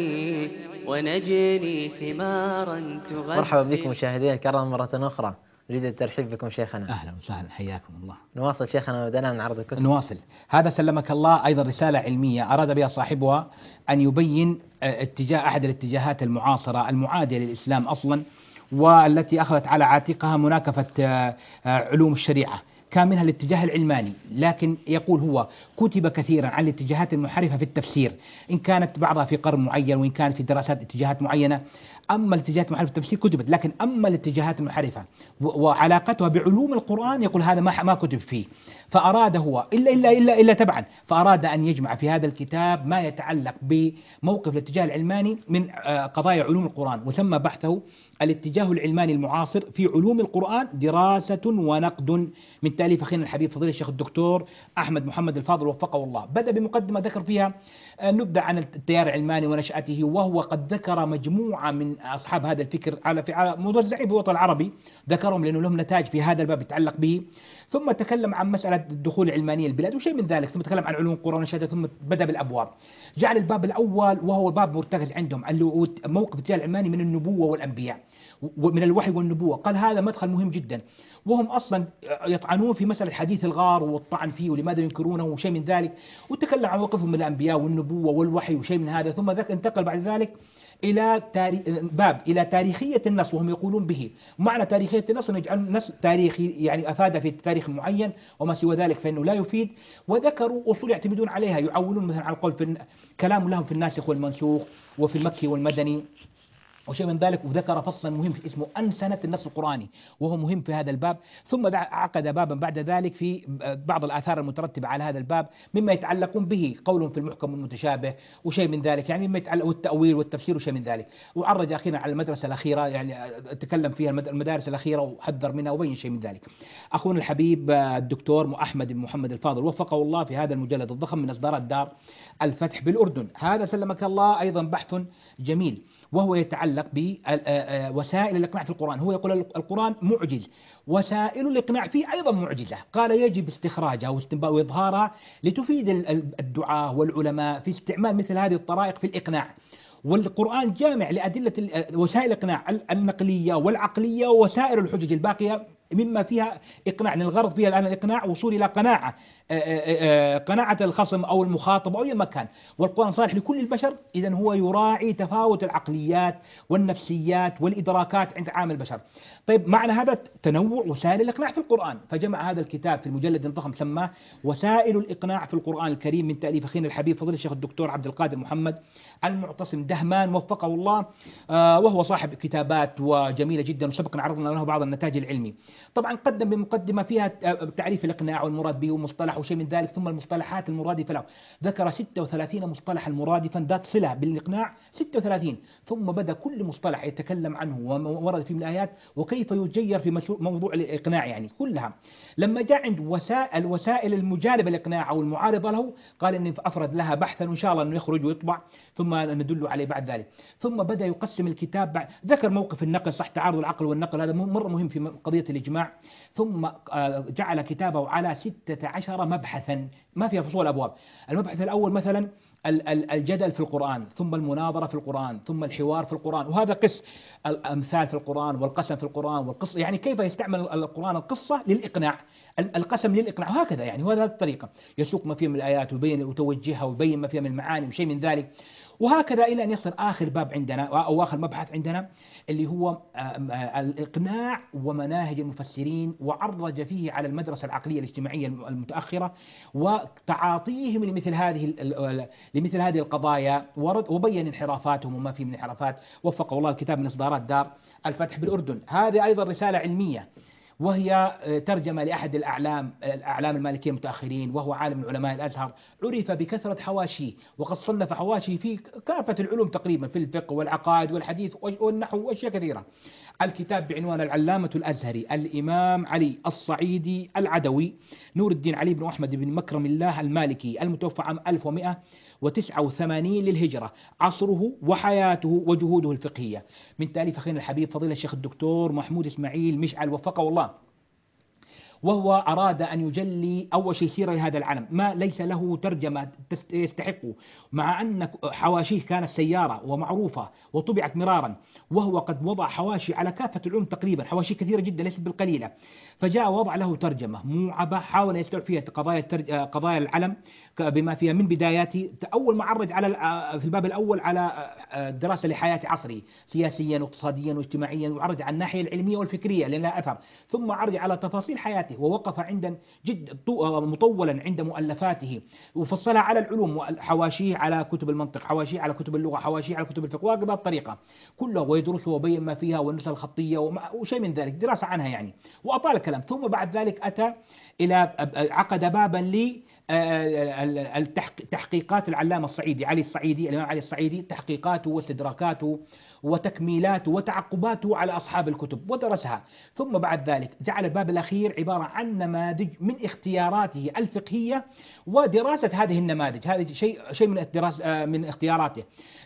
ونجني ثمارا تغذي.
مرحبا بكم مشاهدينا الكرام مرة أخرى، نريد الترحيب بكم شيخنا.
أهلا وسهلا، حياكم الله.
نواصل شيخنا ودنا من عرض الكتب.
نواصل. هذا سلمك الله أيضا رسالة علمية أراد بها صاحبها أن يبين اتجاه أحد الاتجاهات المعاصرة المعادية للإسلام أصلا، والتي أخذت على عاتقها مناكفة علوم الشريعة، كان منها الاتجاه العلماني. لكن يقول هو كتب كثيرا عن الاتجاهات المنحرفة في التفسير، إن كانت بعضها في قرن معين وإن كانت في دراسات اتجاهات معينة. أما الاتجاهات المنحرفة في التفسير كتبت، لكن أما الاتجاهات المنحرفة وعلاقتها بعلوم القرآن يقول هذا ما ما كتب فيه. فأراد هو إلا إلا إلا إلا تبعا فأراد أن يجمع في هذا الكتاب ما يتعلق بموقف الاتجاه العلماني من قضايا علوم القرآن، وسمى بحثه الاتجاه العلماني المعاصر في علوم القرآن دراسة ونقد، من تأليف أخينا الحبيب فضيلة الشيخ الدكتور أحمد محمد الفاضل وفقه الله. بدأ بمقدمة ذكر فيها نبذة عن التيار العلماني ونشأته، وهو قد ذكر مجموعة من أصحاب هذا الفكر على في موزعين في الوطن العربي، ذكرهم لأنه لهم نتائج في هذا الباب يتعلق به. ثم تكلم عن مسألة الدخول العلماني البلاد وشيء من ذلك، ثم تكلم عن علوم القرآن ونشأته، ثم بدأ بالأبواب. جعل الباب الأول وهو باب مرتكز عندهم موقف التيار العلماني من النبوة والأنبياء، ومن الوحي والنبوة. قال هذا مدخل مهم جدا، وهم أصلا يطعنون في مسألة حديث الغار والطعن فيه ولماذا ينكرونه وشيء من ذلك، وتكلم عن موقفهم من الأنبياء والنبوة والوحي وشيء من هذا. ثم ذاك انتقل بعد ذلك إلى تاري... باب إلى تاريخية النص، وهم يقولون به معنى تاريخية النص أن يجعل النص تاريخي، يعني أفاد في تاريخ معين وما سوى ذلك فإنه لا يفيد. وذكروا أصول يعتمدون عليها، يعولون مثلا على القول في كلام لهم في الناسخ والمنسوخ وفي المكي والمدني وشيء من ذلك. وذكر فصلا مهم اسمه أنسنة النص القرآني وهو مهم في هذا الباب. ثم عقد بابا بعد ذلك في بعض الآثار المترتبة على هذا الباب مما يتعلقون به، قولهم في المحكم والمتشابه وشيء من ذلك، يعني مما يتعلق والتأويل والتفسير وشيء من ذلك. وعرج أخيرا على المدرسة الأخيرة، يعني تكلم فيها المدارس الأخيرة وحذر منها وبين شيء من ذلك. أخونا الحبيب الدكتور أحمد بن محمد الفاضل وفقه الله في هذا المجلد الضخم من إصدارات دار الفتح بالأردن، هذا سلمك الله أيضا بحث جميل، وهو يتعلق بوسائل الإقناع في القرآن. هو يقول القرآن معجز، وسائل الإقناع فيه أيضا معجزة. قال يجب استخراجها واستنباطها وإظهارها لتفيد الدعاة والعلماء في استعمال مثل هذه الطرائق في الإقناع. والقرآن جامع لأدلة وسائل الإقناع النقلية والعقلية ووسائل الحجج الباقية مما فيها إقناع. الغرض فيها الآن الإقناع وصول إلى قناعة قناعة الخصم أو المخاطب أو أي مكان، والقرآن صالح لكل البشر. إذن هو يراعي تفاوت العقليات والنفسيات والإدراكات عند عام البشر. طيب معنى هذا تنوع وسائل الإقناع في القرآن، فجمع هذا الكتاب في المجلد الضخم سماه وسائل الإقناع في القرآن الكريم، من تأليف أخينا الحبيب فضيلة الشيخ الدكتور عبد القادر محمد المعتصم دهمان وفقه الله، وهو صاحب كتابات وجميلة جدا، وسبق عرضنا له بعض النتاج العلمي. طبعا قدم بمقدمة فيها تعريف الإقناع والمراد به ومصطلح وشيء من ذلك، ثم المصطلحات المرادفة له، ذكر ستة وثلاثين مصطلحا مرادفا ذات صلة بالإقناع، ستة وثلاثين. ثم بدأ كل مصطلح يتكلم عنه وورد فيه من الآيات وكيف يجير في موضوع الإقناع، يعني كلها. لما جاء عند وسائل الوسائل المجالبة للإقناع أو المعارضة له، قال إني أفرد لها بحثا وإن شاء الله أنه يخرج ويطبع ثم ندل عليه بعد ذلك. ثم بدأ يقسم الكتاب بعد ذكر موقف النقل، صح، تعارض العقل والنقل، هذا مرة مهم في قضية الإجماع. ثم جعل كتابه على ستة عشر مبحثا ما فيها فصول أبواب. المبحث الأول مثلا الجدل في القرآن، ثم المناظرة في القرآن، ثم الحوار في القرآن، وهذا قس الأمثال في القرآن والقسم في القرآن والقصة، يعني كيف يستعمل القرآن القصة للإقناع، القسم للإقناع، وهكذا يعني هذه الطريقة، يسوق ما فيه من الآيات ويبين وتوجهها ويبين ما فيها من المعاني وشيء من ذلك، وهكذا إلى أن يصل آخر باب عندنا أو آخر مبحث عندنا اللي هو الإقناع ومناهج المفسرين، وعرج فيه على المدرسة العقلية الاجتماعية المتأخرة وتعاطيهم لمثل هذه لمثل هذه القضايا، وبين انحرافاتهم وما فيه من انحرافات. وفقه الله، الكتاب من إصدارات دار الفتح بالأردن. هذه أيضا رسالة علمية، وهي ترجمة لأحد الأعلام الأعلام المالكية المتأخرين، وهو عالم من علماء الأزهر، عرف بكثرة حواشيه، وقد صنف حواشي في كافة العلوم تقريبا، في الفقه والعقائد والحديث والنحو وأشياء كثيرة. الكتاب بعنوان العلامة الأزهري الإمام علي الصعيدي العدوي نور الدين علي بن أحمد بن مكرم الله المالكي، المتوفى عام ألف ومئة وتسعة وثمانين للهجرة، عصره وحياته وجهوده الفقهية، من تأليف أخينا الحبيب فضيلة الشيخ الدكتور محمود إسماعيل مشعل وفقه الله. وهو أراد أن يجلي أول شيء سيرة لهذا العلم، ما ليس له ترجمة يستحقه، مع أن حواشيه كانت سيارة ومعروفة وطبعت مرارا، وهو قد وضع حواشي على كافة العلوم تقريبا، حواشي كثيرة جدا ليست بالقليلة، فجاء وضع له ترجمة موعبة حاول يستوعب فيها قضايا قضايا العلم بما فيها من بداياته. أول ما عرج على في الباب الأول على دراسة لحياة عصره سياسيا واقتصاديا واجتماعيا، وعرج على الناحية العلمية والفكرية لأنها أثر، ثم عرج على تفاصيل حياته، ووقف عند جد مطولا عند مؤلفاته، وفصلها على العلوم، حواشيه على كتب المنطق، حواشيه على كتب اللغة، حواشيه على كتب الفقه، بهذه الطريقة كله، ويدرسه وبين ما فيها والنسخ الخطية وشيء من ذلك، دراسة عنها يعني، وأطال الكلام. ثم بعد ذلك أتى إلى عقد بابا ل التحقيقات العلامة الصعيدي علي الصعيدي الإمام علي الصعيدي، تحقيقاته واستدراكاته وتكميلاته وتعقباته على أصحاب الكتب ودرسها. ثم بعد ذلك جعل الباب الأخير عبارة عن نماذج من اختياراته الفقهية ودراسة هذه النماذج، هذا شيء شيء من الدراسة من اختياراته،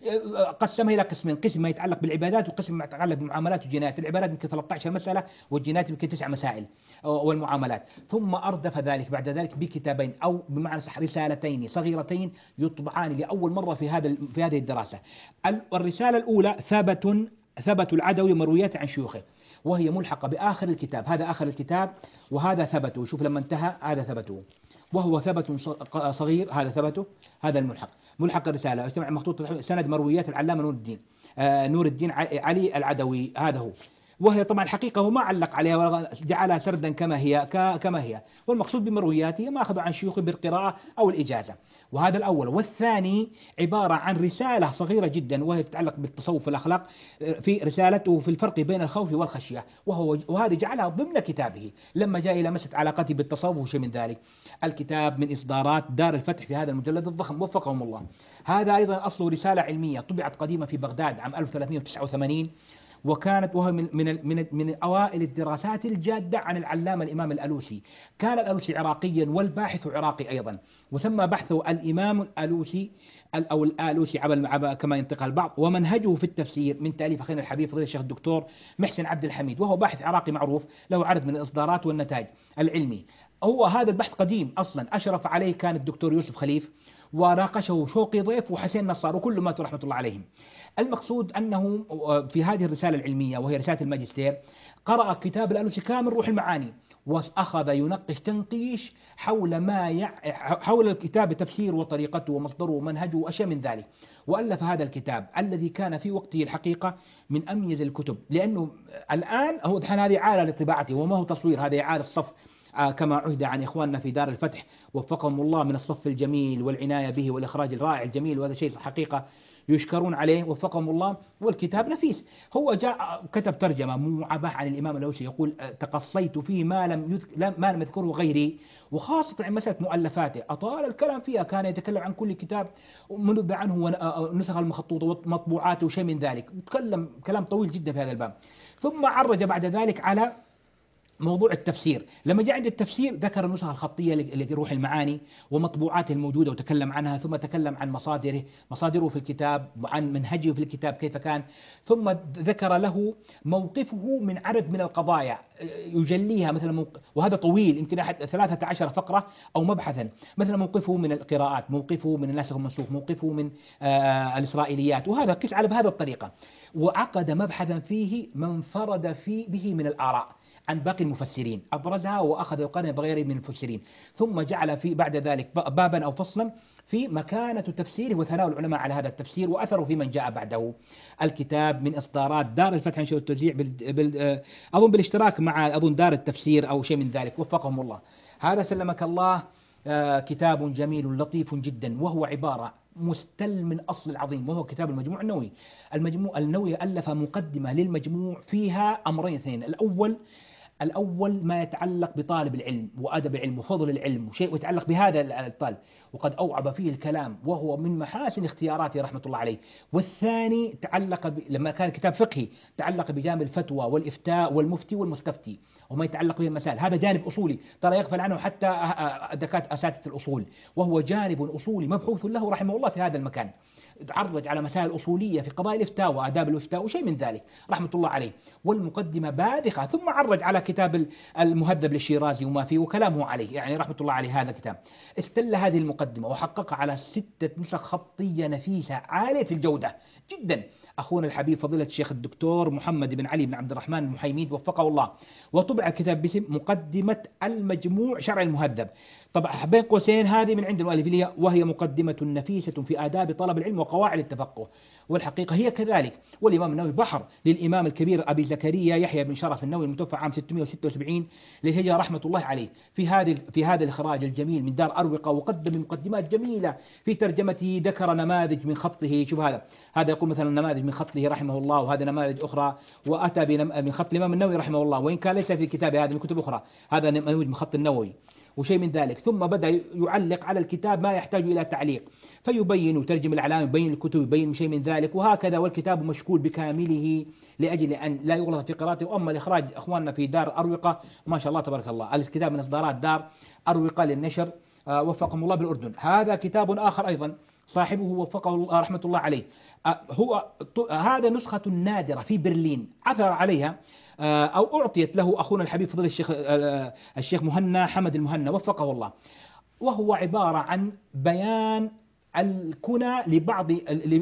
قسمها إلى قسمين، قسم ما يتعلق بالعبادات وقسم ما يتعلق بالمعاملات والجنايات. العبادات يمكن ثلاثة عشر مسألة، والجنايات يمكن تسع مسائل، والمعاملات. ثم أردف ذلك بعد ذلك بكتابين أو بمعنى صح رسالتين صغيرتين يطبعان لأول مرة في هذا في هذه الدراسة. الرسالة الأولى ثبت ثبت العدوي مرويات عن شيوخه، وهي ملحقة بآخر الكتاب، هذا آخر الكتاب وهذا ثبته، شوف لما انتهى هذا ثبته، وهو ثبت صغير، هذا ثبته، هذا الملحق، ملحق الرسالة اجتمع مخطوط سند مرويات العلامة نور الدين آه نور الدين علي العدوي، هذا هو. وهي طبعا الحقيقة وما علق عليها، جعلها سردا كما هي كما هي، والمقصود بمروياته ما أخذ عن شيوخه بالقراءة أو الإجازة، وهذا الأول. والثاني عبارة عن رسالة صغيرة جدا وهي تتعلق بالتصوف والأخلاق، في رسالته في الفرق بين الخوف والخشية، وهو وهذه جعلها ضمن كتابه لما جاء إلى مسألة علاقته بالتصوف وشيء من ذلك. الكتاب من إصدارات دار الفتح في هذا المجلد الضخم وفقهم الله. هذا أيضا أصله رسالة علمية طبعت قديما في بغداد عام ألف وثلاثمئة وتسعة وثمانين، وكانت وهو من من من من أوائل الدراسات الجادة عن العلامة الإمام الألوسي. كان الألوسي عراقيا والباحث عراقي أيضا، وسمى بحثه الإمام الألوسي أو الآلوسي كما ينطقها البعض، ومنهجه في التفسير من تأليف أخينا الحبيب فضيلة الشيخ الدكتور محسن عبد الحميد، وهو باحث عراقي معروف له عدد من الإصدارات والنتائج العلمي. هو هذا البحث قديم أصلا، أشرف عليه كان الدكتور يوسف خليف، وناقشه شوقي ضيف وحسين نصار وكل ما رحمة الله عليهم. المقصود أنه في هذه الرسالة العلمية وهي رسالة الماجستير قرأ كتاب الألوسي كامل روح المعاني، وأخذ ينقش تنقيش حول ما يع... حول الكتاب تفسير وطريقته ومصدره ومنهجه وأشياء من ذلك، وألف هذا الكتاب الذي كان في وقته الحقيقة من أميز الكتب، لأنه الآن هو دحين هذه إعادة لطباعته وما هو تصوير، هذا إعادة الصف كما عهد عن إخواننا في دار الفتح وفقهم الله من الصف الجميل والعناية به والإخراج الرائع الجميل، وهذا شيء حقيقة يشكرون عليه وفقهم الله. والكتاب نفيس، هو جاء كتب ترجمة موعبة عن الإمام الألوسي، يقول تقصيت فيه ما لم يذك... ما لم يذكره غيري، وخاصة عن مسألة مؤلفاته أطال الكلام فيها، كان يتكلم عن كل كتاب منبع عنه ونسخ المخطوطة ومطبوعاته وشيء من ذلك، تكلم كلام طويل جدا في هذا الباب. ثم عرج بعد ذلك على موضوع التفسير. لما جاء عند التفسير ذكر النسخ الخطية لروح المعاني ومطبوعاته الموجودة وتكلم عنها، ثم تكلم عن مصادره مصادره في الكتاب، عن منهجه في الكتاب كيف كان، ثم ذكر له موقفه من عدد من القضايا يجليها، مثلا موقف وهذا طويل يمكن أحد ثلاثة عشر فقرة أو مبحثا، مثلا موقفه من القراءات، موقفه من الناسخ والمنسوخ، موقفه من آه الإسرائيليات، وهذا كيف على بهذه الطريقة. وعقد مبحثا فيه من انفرد فيه به من الآراء عن باقي المفسرين، أبرزها وأخذ يقارن بغيره من المفسرين، ثم جعل في بعد ذلك بابا أو فصلا في مكانة تفسيره وثناء العلماء على هذا التفسير وأثره في من جاء بعده. الكتاب من إصدارات دار الفتح للنشر والتوزيع بال... بال... أظن بالاشتراك مع أظن دار التفسير أو شيء من ذلك، وفقهم الله. هذا سلمك الله كتاب جميل لطيف جدا، وهو عبارة مستل من أصل العظيم، وهو كتاب المجموع النووي. المجموع النووي ألف مقدمة للمجموع فيها أمرين اثنين، الأول الأول ما يتعلق بطالب العلم وأدب العلم وفضل العلم وشيء يتعلق بهذا الطالب، وقد أوعب فيه الكلام وهو من محاسن اختياراته رحمة الله عليه. والثاني تعلق ب... لما كان كتاب فقهي تعلق بجانب الفتوى والإفتاء والمفتي والمستفتي وما يتعلق به المسائل، هذا جانب أصولي ترى يغفل عنه حتى دكاترة أساتذة الأصول، وهو جانب أصولي مبحوث له رحمه الله في هذا المكان. تعرج على مسائل أصولية في قضايا الإفتاء وآداب الإفتاء وشيء من ذلك رحمة الله عليه، والمقدمة باذخة. ثم عرج على كتاب المهذب للشيرازي وما فيه وكلامه عليه، يعني رحمة الله عليه. هذا الكتاب استل هذه المقدمة وحقق على ستة نسخ خطية نفيسة عالية الجودة جدا أخونا الحبيب فضيلة الشيخ الدكتور محمد بن علي بن عبد الرحمن المحيميد وفقه الله، وطبع الكتاب باسم مقدمة المجموع شرع المهذب. طبعا بين قوسين هذه من عند المؤلف لي، وهي مقدمة نفيسة في آداب طلب العلم وقواعد التفقه، والحقيقة هي كذلك. والإمام النووي بحر للإمام الكبير أبي زكريا يحيى بن شرف النووي المتوفى عام ستمائة وستة وسبعين للهجرة رحمة الله عليه في هذه في هذا الإخراج الجميل من دار أروقة، وقدم مقدمات جميلة في ترجمته، ذكر نماذج من خطه. شوف هذا هذا يقول مثلا نماذج من خطه رحمه الله، وهذا نماذج أخرى، وأتى من خط الإمام النووي رحمه الله، وإن كان ليس في كتابه هذا من كتب أخرى، هذا نموذج من خط النووي وشيء من ذلك. ثم بدأ يعلق على الكتاب ما يحتاج إلى تعليق، فيبين وترجم الأعلام، يبين الكتب، يبين شيء من ذلك، وهكذا. والكتاب مشكول بكامله لأجل أن لا يغلط في قراءته. وأما الإخراج أخواننا في دار أروقة ما شاء الله تبارك الله، الكتاب من إصدارات دار أروقة للنشر وفقهم الله بالأردن. هذا كتاب آخر أيضا صاحبه وفقه الله رحمة الله عليه، هو هذا نسخة نادرة في برلين عثر عليها أو أعطيت له أخونا الحبيب فضيلة الشيخ الشيخ مهنا حمد المهنا وفقه الله، وهو عبارة عن بيان الكنى لبعض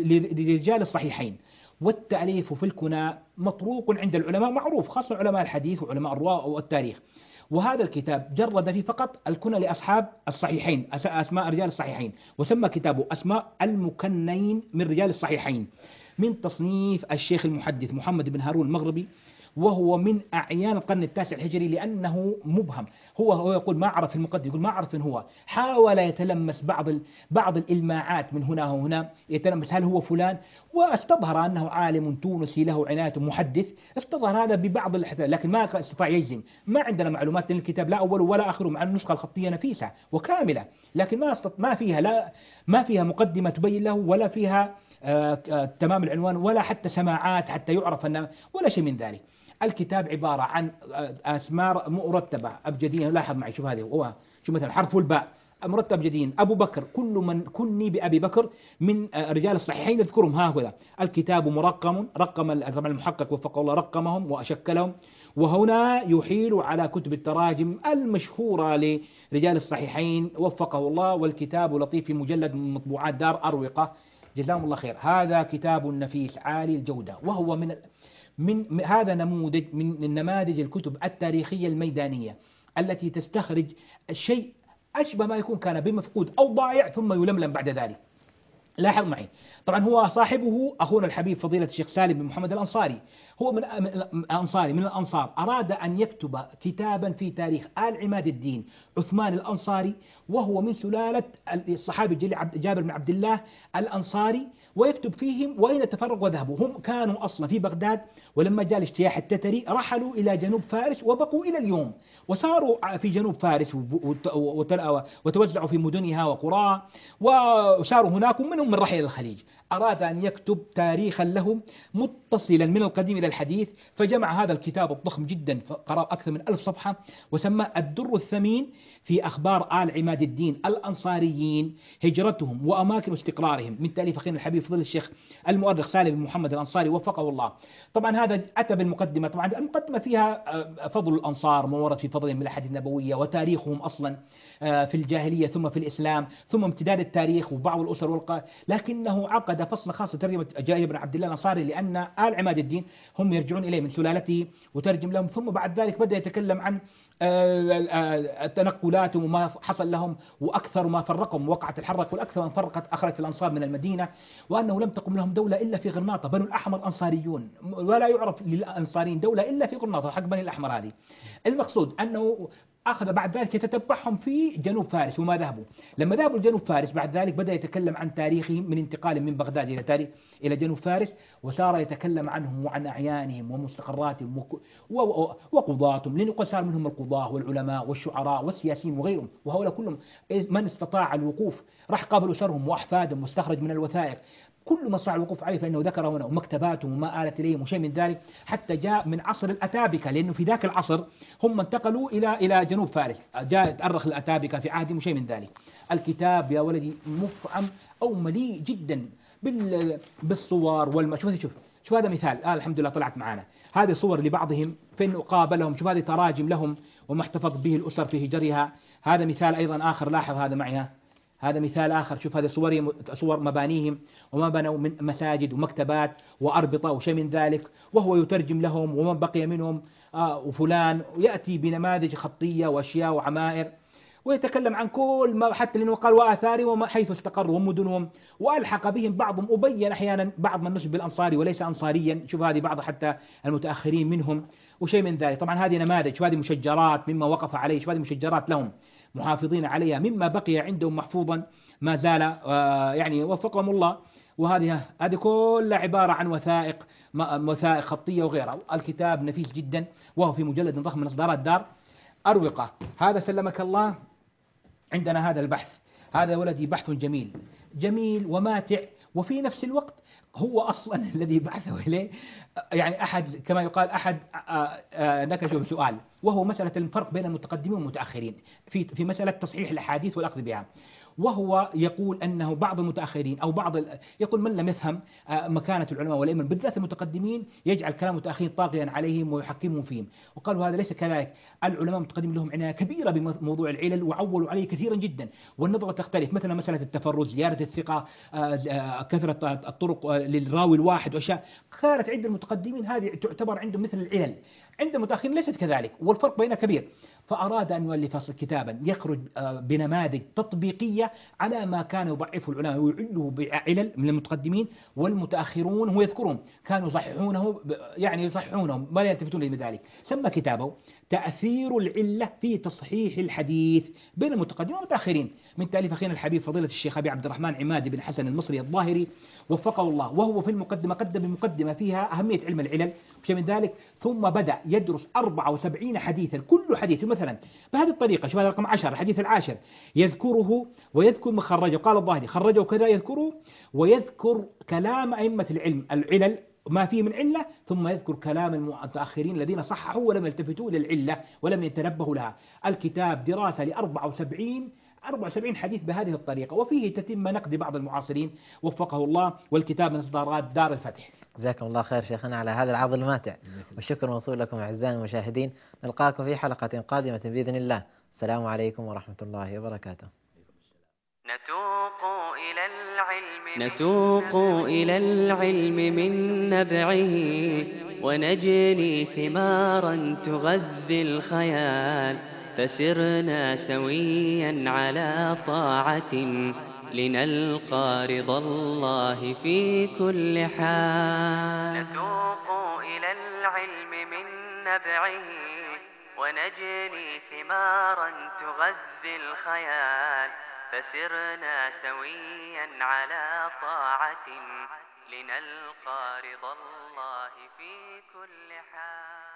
لرجال الصحيحين، والتأليف في الكنى مطروق عند العلماء معروف، خاصة علماء الحديث وعلماء الرواة والتاريخ. وهذا الكتاب جرد فيه فقط الكنى لأصحاب الصحيحين، أسماء رجال الصحيحين، وسمى كتابه أسماء المكنين من رجال الصحيحين، من تصنيف الشيخ المحدث محمد بن هارون المغربي، وهو من أعيان القرن التاسع الهجري لأنه مبهم. هو هو يقول ما عرف المقدم، يقول ما عرف من هو، حاول يتلمس بعض بعض الإلماعات من هنا وهنا، يتلمس هل هو فلان، واستظهر أنه عالم تونسي له عناية محدث، استظهر هذا ببعض الحدث، لكن ما استطاع يجزم. ما عندنا معلومات، لأن الكتاب لا أول ولا آخر، مع النسخة الخطية نفيسة وكاملة، لكن ما استط... ما فيها لا ما فيها مقدمة تبين له، ولا فيها آه آه تمام العنوان، ولا حتى سماعات حتى يعرف أن، ولا شيء من ذلك. الكتاب عبارة عن أسماء مرتبة أبجدية، لاحظ معي شوف هذه، هو شوف مثلا حرف الباء مرتب أبجديا، أبو بكر كل من كني بأبي بكر من رجال الصحيحين يذكرهم هكذا. الكتاب مرقم، رقم المحقق وفقه الله رقمهم وأشكلهم، وهنا يحيل على كتب التراجم المشهورة لرجال الصحيحين وفقه الله. والكتاب لطيف في مجلد من مطبوعات دار أروقة جزاهم الله خير. هذا كتاب نفيس عالي الجودة، وهو من من هذا نموذج من النماذج الكتب التاريخية الميدانية التي تستخرج الشيء أشبه ما يكون كان بمفقود أو ضائع ثم يلملم بعد ذلك. لاحظ معي، طبعا هو صاحبه أخونا الحبيب فضيلة الشيخ سالم بن محمد الأنصاري، هو من الأنصاري من الأنصار، أراد أن يكتب كتابا في تاريخ آل عماد الدين عثمان الأنصاري، وهو من سلالة الصحابي الجليل جابر بن عبد الله الأنصاري، ويكتب فيهم وأين تفرق وذهبوا. هم كانوا أصلا في بغداد، ولما جاء الاجتياح التتري رحلوا إلى جنوب فارس وبقوا إلى اليوم، وصاروا في جنوب فارس وتوزعوا في مدنها وقراها، وصاروا هناك، ومنهم ثم رحل إلى الخليج. أراد أن يكتب تاريخا له متصلا من القديم إلى الحديث، فجمع هذا الكتاب الضخم جدا، قرأ أكثر من ألف صفحة، وسماه الدر الثمين في أخبار آل عماد الدين الأنصاريين، هجرتهم وأماكن استقرارهم، من تأليف أخينا الحبيب فضيلة الشيخ المؤرخ سالم بن محمد الأنصاري وفقه الله. طبعا هذا أتى بالمقدمة، طبعا المقدمة فيها فضل الأنصار، ما ورد في فضلهم من الأحاديث النبوية، وتاريخهم أصلا في الجاهلية ثم في الإسلام، ثم امتداد التاريخ وبعض الأسر والق... لكنه عقد فصل خاص ترجمة جابر بن عبد الله الأنصاري، لأن آل عماد الدين هم يرجعون إليه من سلالته، وترجم لهم. ثم بعد ذلك بدأ يتكلم عن تنقلاتهم وما حصل لهم، وأكثر ما فرقهم وقعت الحرق، والأكثر ما فرقت أخرجت الأنصار من المدينة، وأنه لم تقم لهم دولة إلا في غرناطة، بنو الأحمر أنصاريون، ولا يعرف للأنصاريين دولة إلا في غرناطة حق بني الأحمر هذه. المقصود أنه أخذ بعد ذلك يتتبعهم في جنوب فارس وما ذهبوا. لما ذهبوا لجنوب فارس بعد ذلك بدأ يتكلم عن تاريخهم من انتقالهم من بغداد إلى تاريخ إلى جنوب فارس، وصار يتكلم عنهم وعن أعيانهم ومستقراتهم وقضاتهم، لأنه صار منهم القضاة والعلماء والشعراء والسياسيين وغيرهم، وهؤلاء كلهم من استطاع الوقوف راح قابل أسرهم وأحفادهم واستخرج من الوثائق كل ما استطاع الوقوف عليه، فإنه ذكر هنا ومكتباتهم وما آلت إليهم وشيء من ذلك، حتى جاء من عصر الأتابكة، لأنه في ذاك العصر هم انتقلوا إلى إلى جنوب فارس، جاء تأرخ الأتابكة في عهدهم وشيء من ذلك. الكتاب يا ولدي مفعم أو مليء جدا بالصور والم... شوف شوف شوف هذا مثال. آه الحمد لله طلعت معنا هذه صور لبعضهم فإن قابلهم، شوف هذه تراجم لهم وما احتفظ به الأسر في هجرها. هذا مثال أيضا آخر، لاحظ هذا معي، هذا مثال آخر، شوف هذه صور صور مبانيهم وما بنوا من مساجد ومكتبات وأربطة وشيء من ذلك، وهو يترجم لهم ومن بقي منهم آه وفلان، ويأتي بنماذج خطية وأشياء وعمائر، ويتكلم عن كل ما، حتى لأنه قال وآثارهم وحيث استقروا ومدنهم، وألحق بهم بعضهم، أبين أحيانا بعض من نسب بالأنصاري وليس أنصاريا، شوف هذه بعض حتى المتأخرين منهم وشيء من ذلك. طبعا هذه نماذج، شوف هذه مشجرات مما وقف عليه، شوف هذه مشجرات لهم محافظين عليها مما بقي عندهم محفوظا ما زال يعني وفقهم الله. وهذه هذه كلها عبارة عن وثائق وثائق خطية وغيرها. الكتاب نفيس جدا، وهو في مجلد ضخم من إصدارات دار أروقة. هذا سلمك الله عندنا هذا البحث، هذا ولدي بحث جميل جميل وماتع، وفي نفس الوقت هو أصلا الذي بعثه إليه يعني أحد كما يقال أحد نكشه بسؤال، وهو مسألة الفرق بين المتقدمين والمتأخرين في في مسألة تصحيح الأحاديث والأخذ بها. وهو يقول أنه بعض المتأخرين أو بعض يقول من لم يفهم مكانة العلماء والأئمة بالذات المتقدمين يجعل كلام المتأخرين طاغيا عليهم ويحكمهم فيهم، وقالوا هذا ليس كذلك. العلماء المتقدمين لهم عناية كبيرة بموضوع العلل وعولوا عليه كثيرا جدا، والنظرة تختلف، مثلا مسألة التفرد، زيادة الثقة، كثرة الطرق للراوي الواحد وأشياء كانت عند المتقدمين هذه تعتبر عندهم مثل العلل، عند المتأخرين ليست كذلك، والفرق بينها كبير. فأراد أن يؤلف كتابا يخرج بنماذج تطبيقية على ما كان يضعفه العلماء ويعله بعلل من المتقدمين، والمتأخرون هو يذكرهم كانوا يصححونه يعني يصححونهم ما يلتفتون لذلك. سمى كتابه تأثير العلة في تصحيح الحديث بين المتقدمين والمتأخرين، من تأليف أخينا الحبيب فضيلة الشيخ أبي عبد الرحمن عماد بن حسن المصري الظاهري وفقه الله. وهو في المقدمة قدم مقدمة فيها أهمية علم العلل وشيء من ذلك، ثم بدأ يدرس أربعة وسبعين حديثا، كل حديث مثلا بهذه الطريقة، شوف هذا رقم عشر، الحديث العاشر يذكره ويذكر مخرجه، قال الظاهري خرجه كذا يذكره، ويذكر كلام أئمة العلم العلل ما فيه من علة، ثم يذكر كلام المتأخرين الذين صححوا ولم يلتفتوا للعلة ولم يتنبهوا لها. الكتاب دراسة ل أربعة وسبعين أربعة وسبعين حديث بهذه الطريقة، وفيه تتم نقد بعض المعاصرين وفقه الله، والكتاب من إصدارات دار الفتح.
جزاكم الله خير شيخنا على هذا العرض الماتع، والشكر موصول لكم أعزائي المشاهدين. نلقاكم في حلقة قادمة بإذن الله. السلام عليكم ورحمة الله وبركاته.
نتوق إلى العلم نتوق إلى العلم من نبعه، ونجني ثمارا تغذي الخيال، فسرنا سويا على طاعة لنلقى رضا الله في كل حال. نتوق إلى العلم من نبعه، ونجني ثمارا تغذي الخيال، فسرنا سويا على طاعة لنلقى رضا الله في كل حال.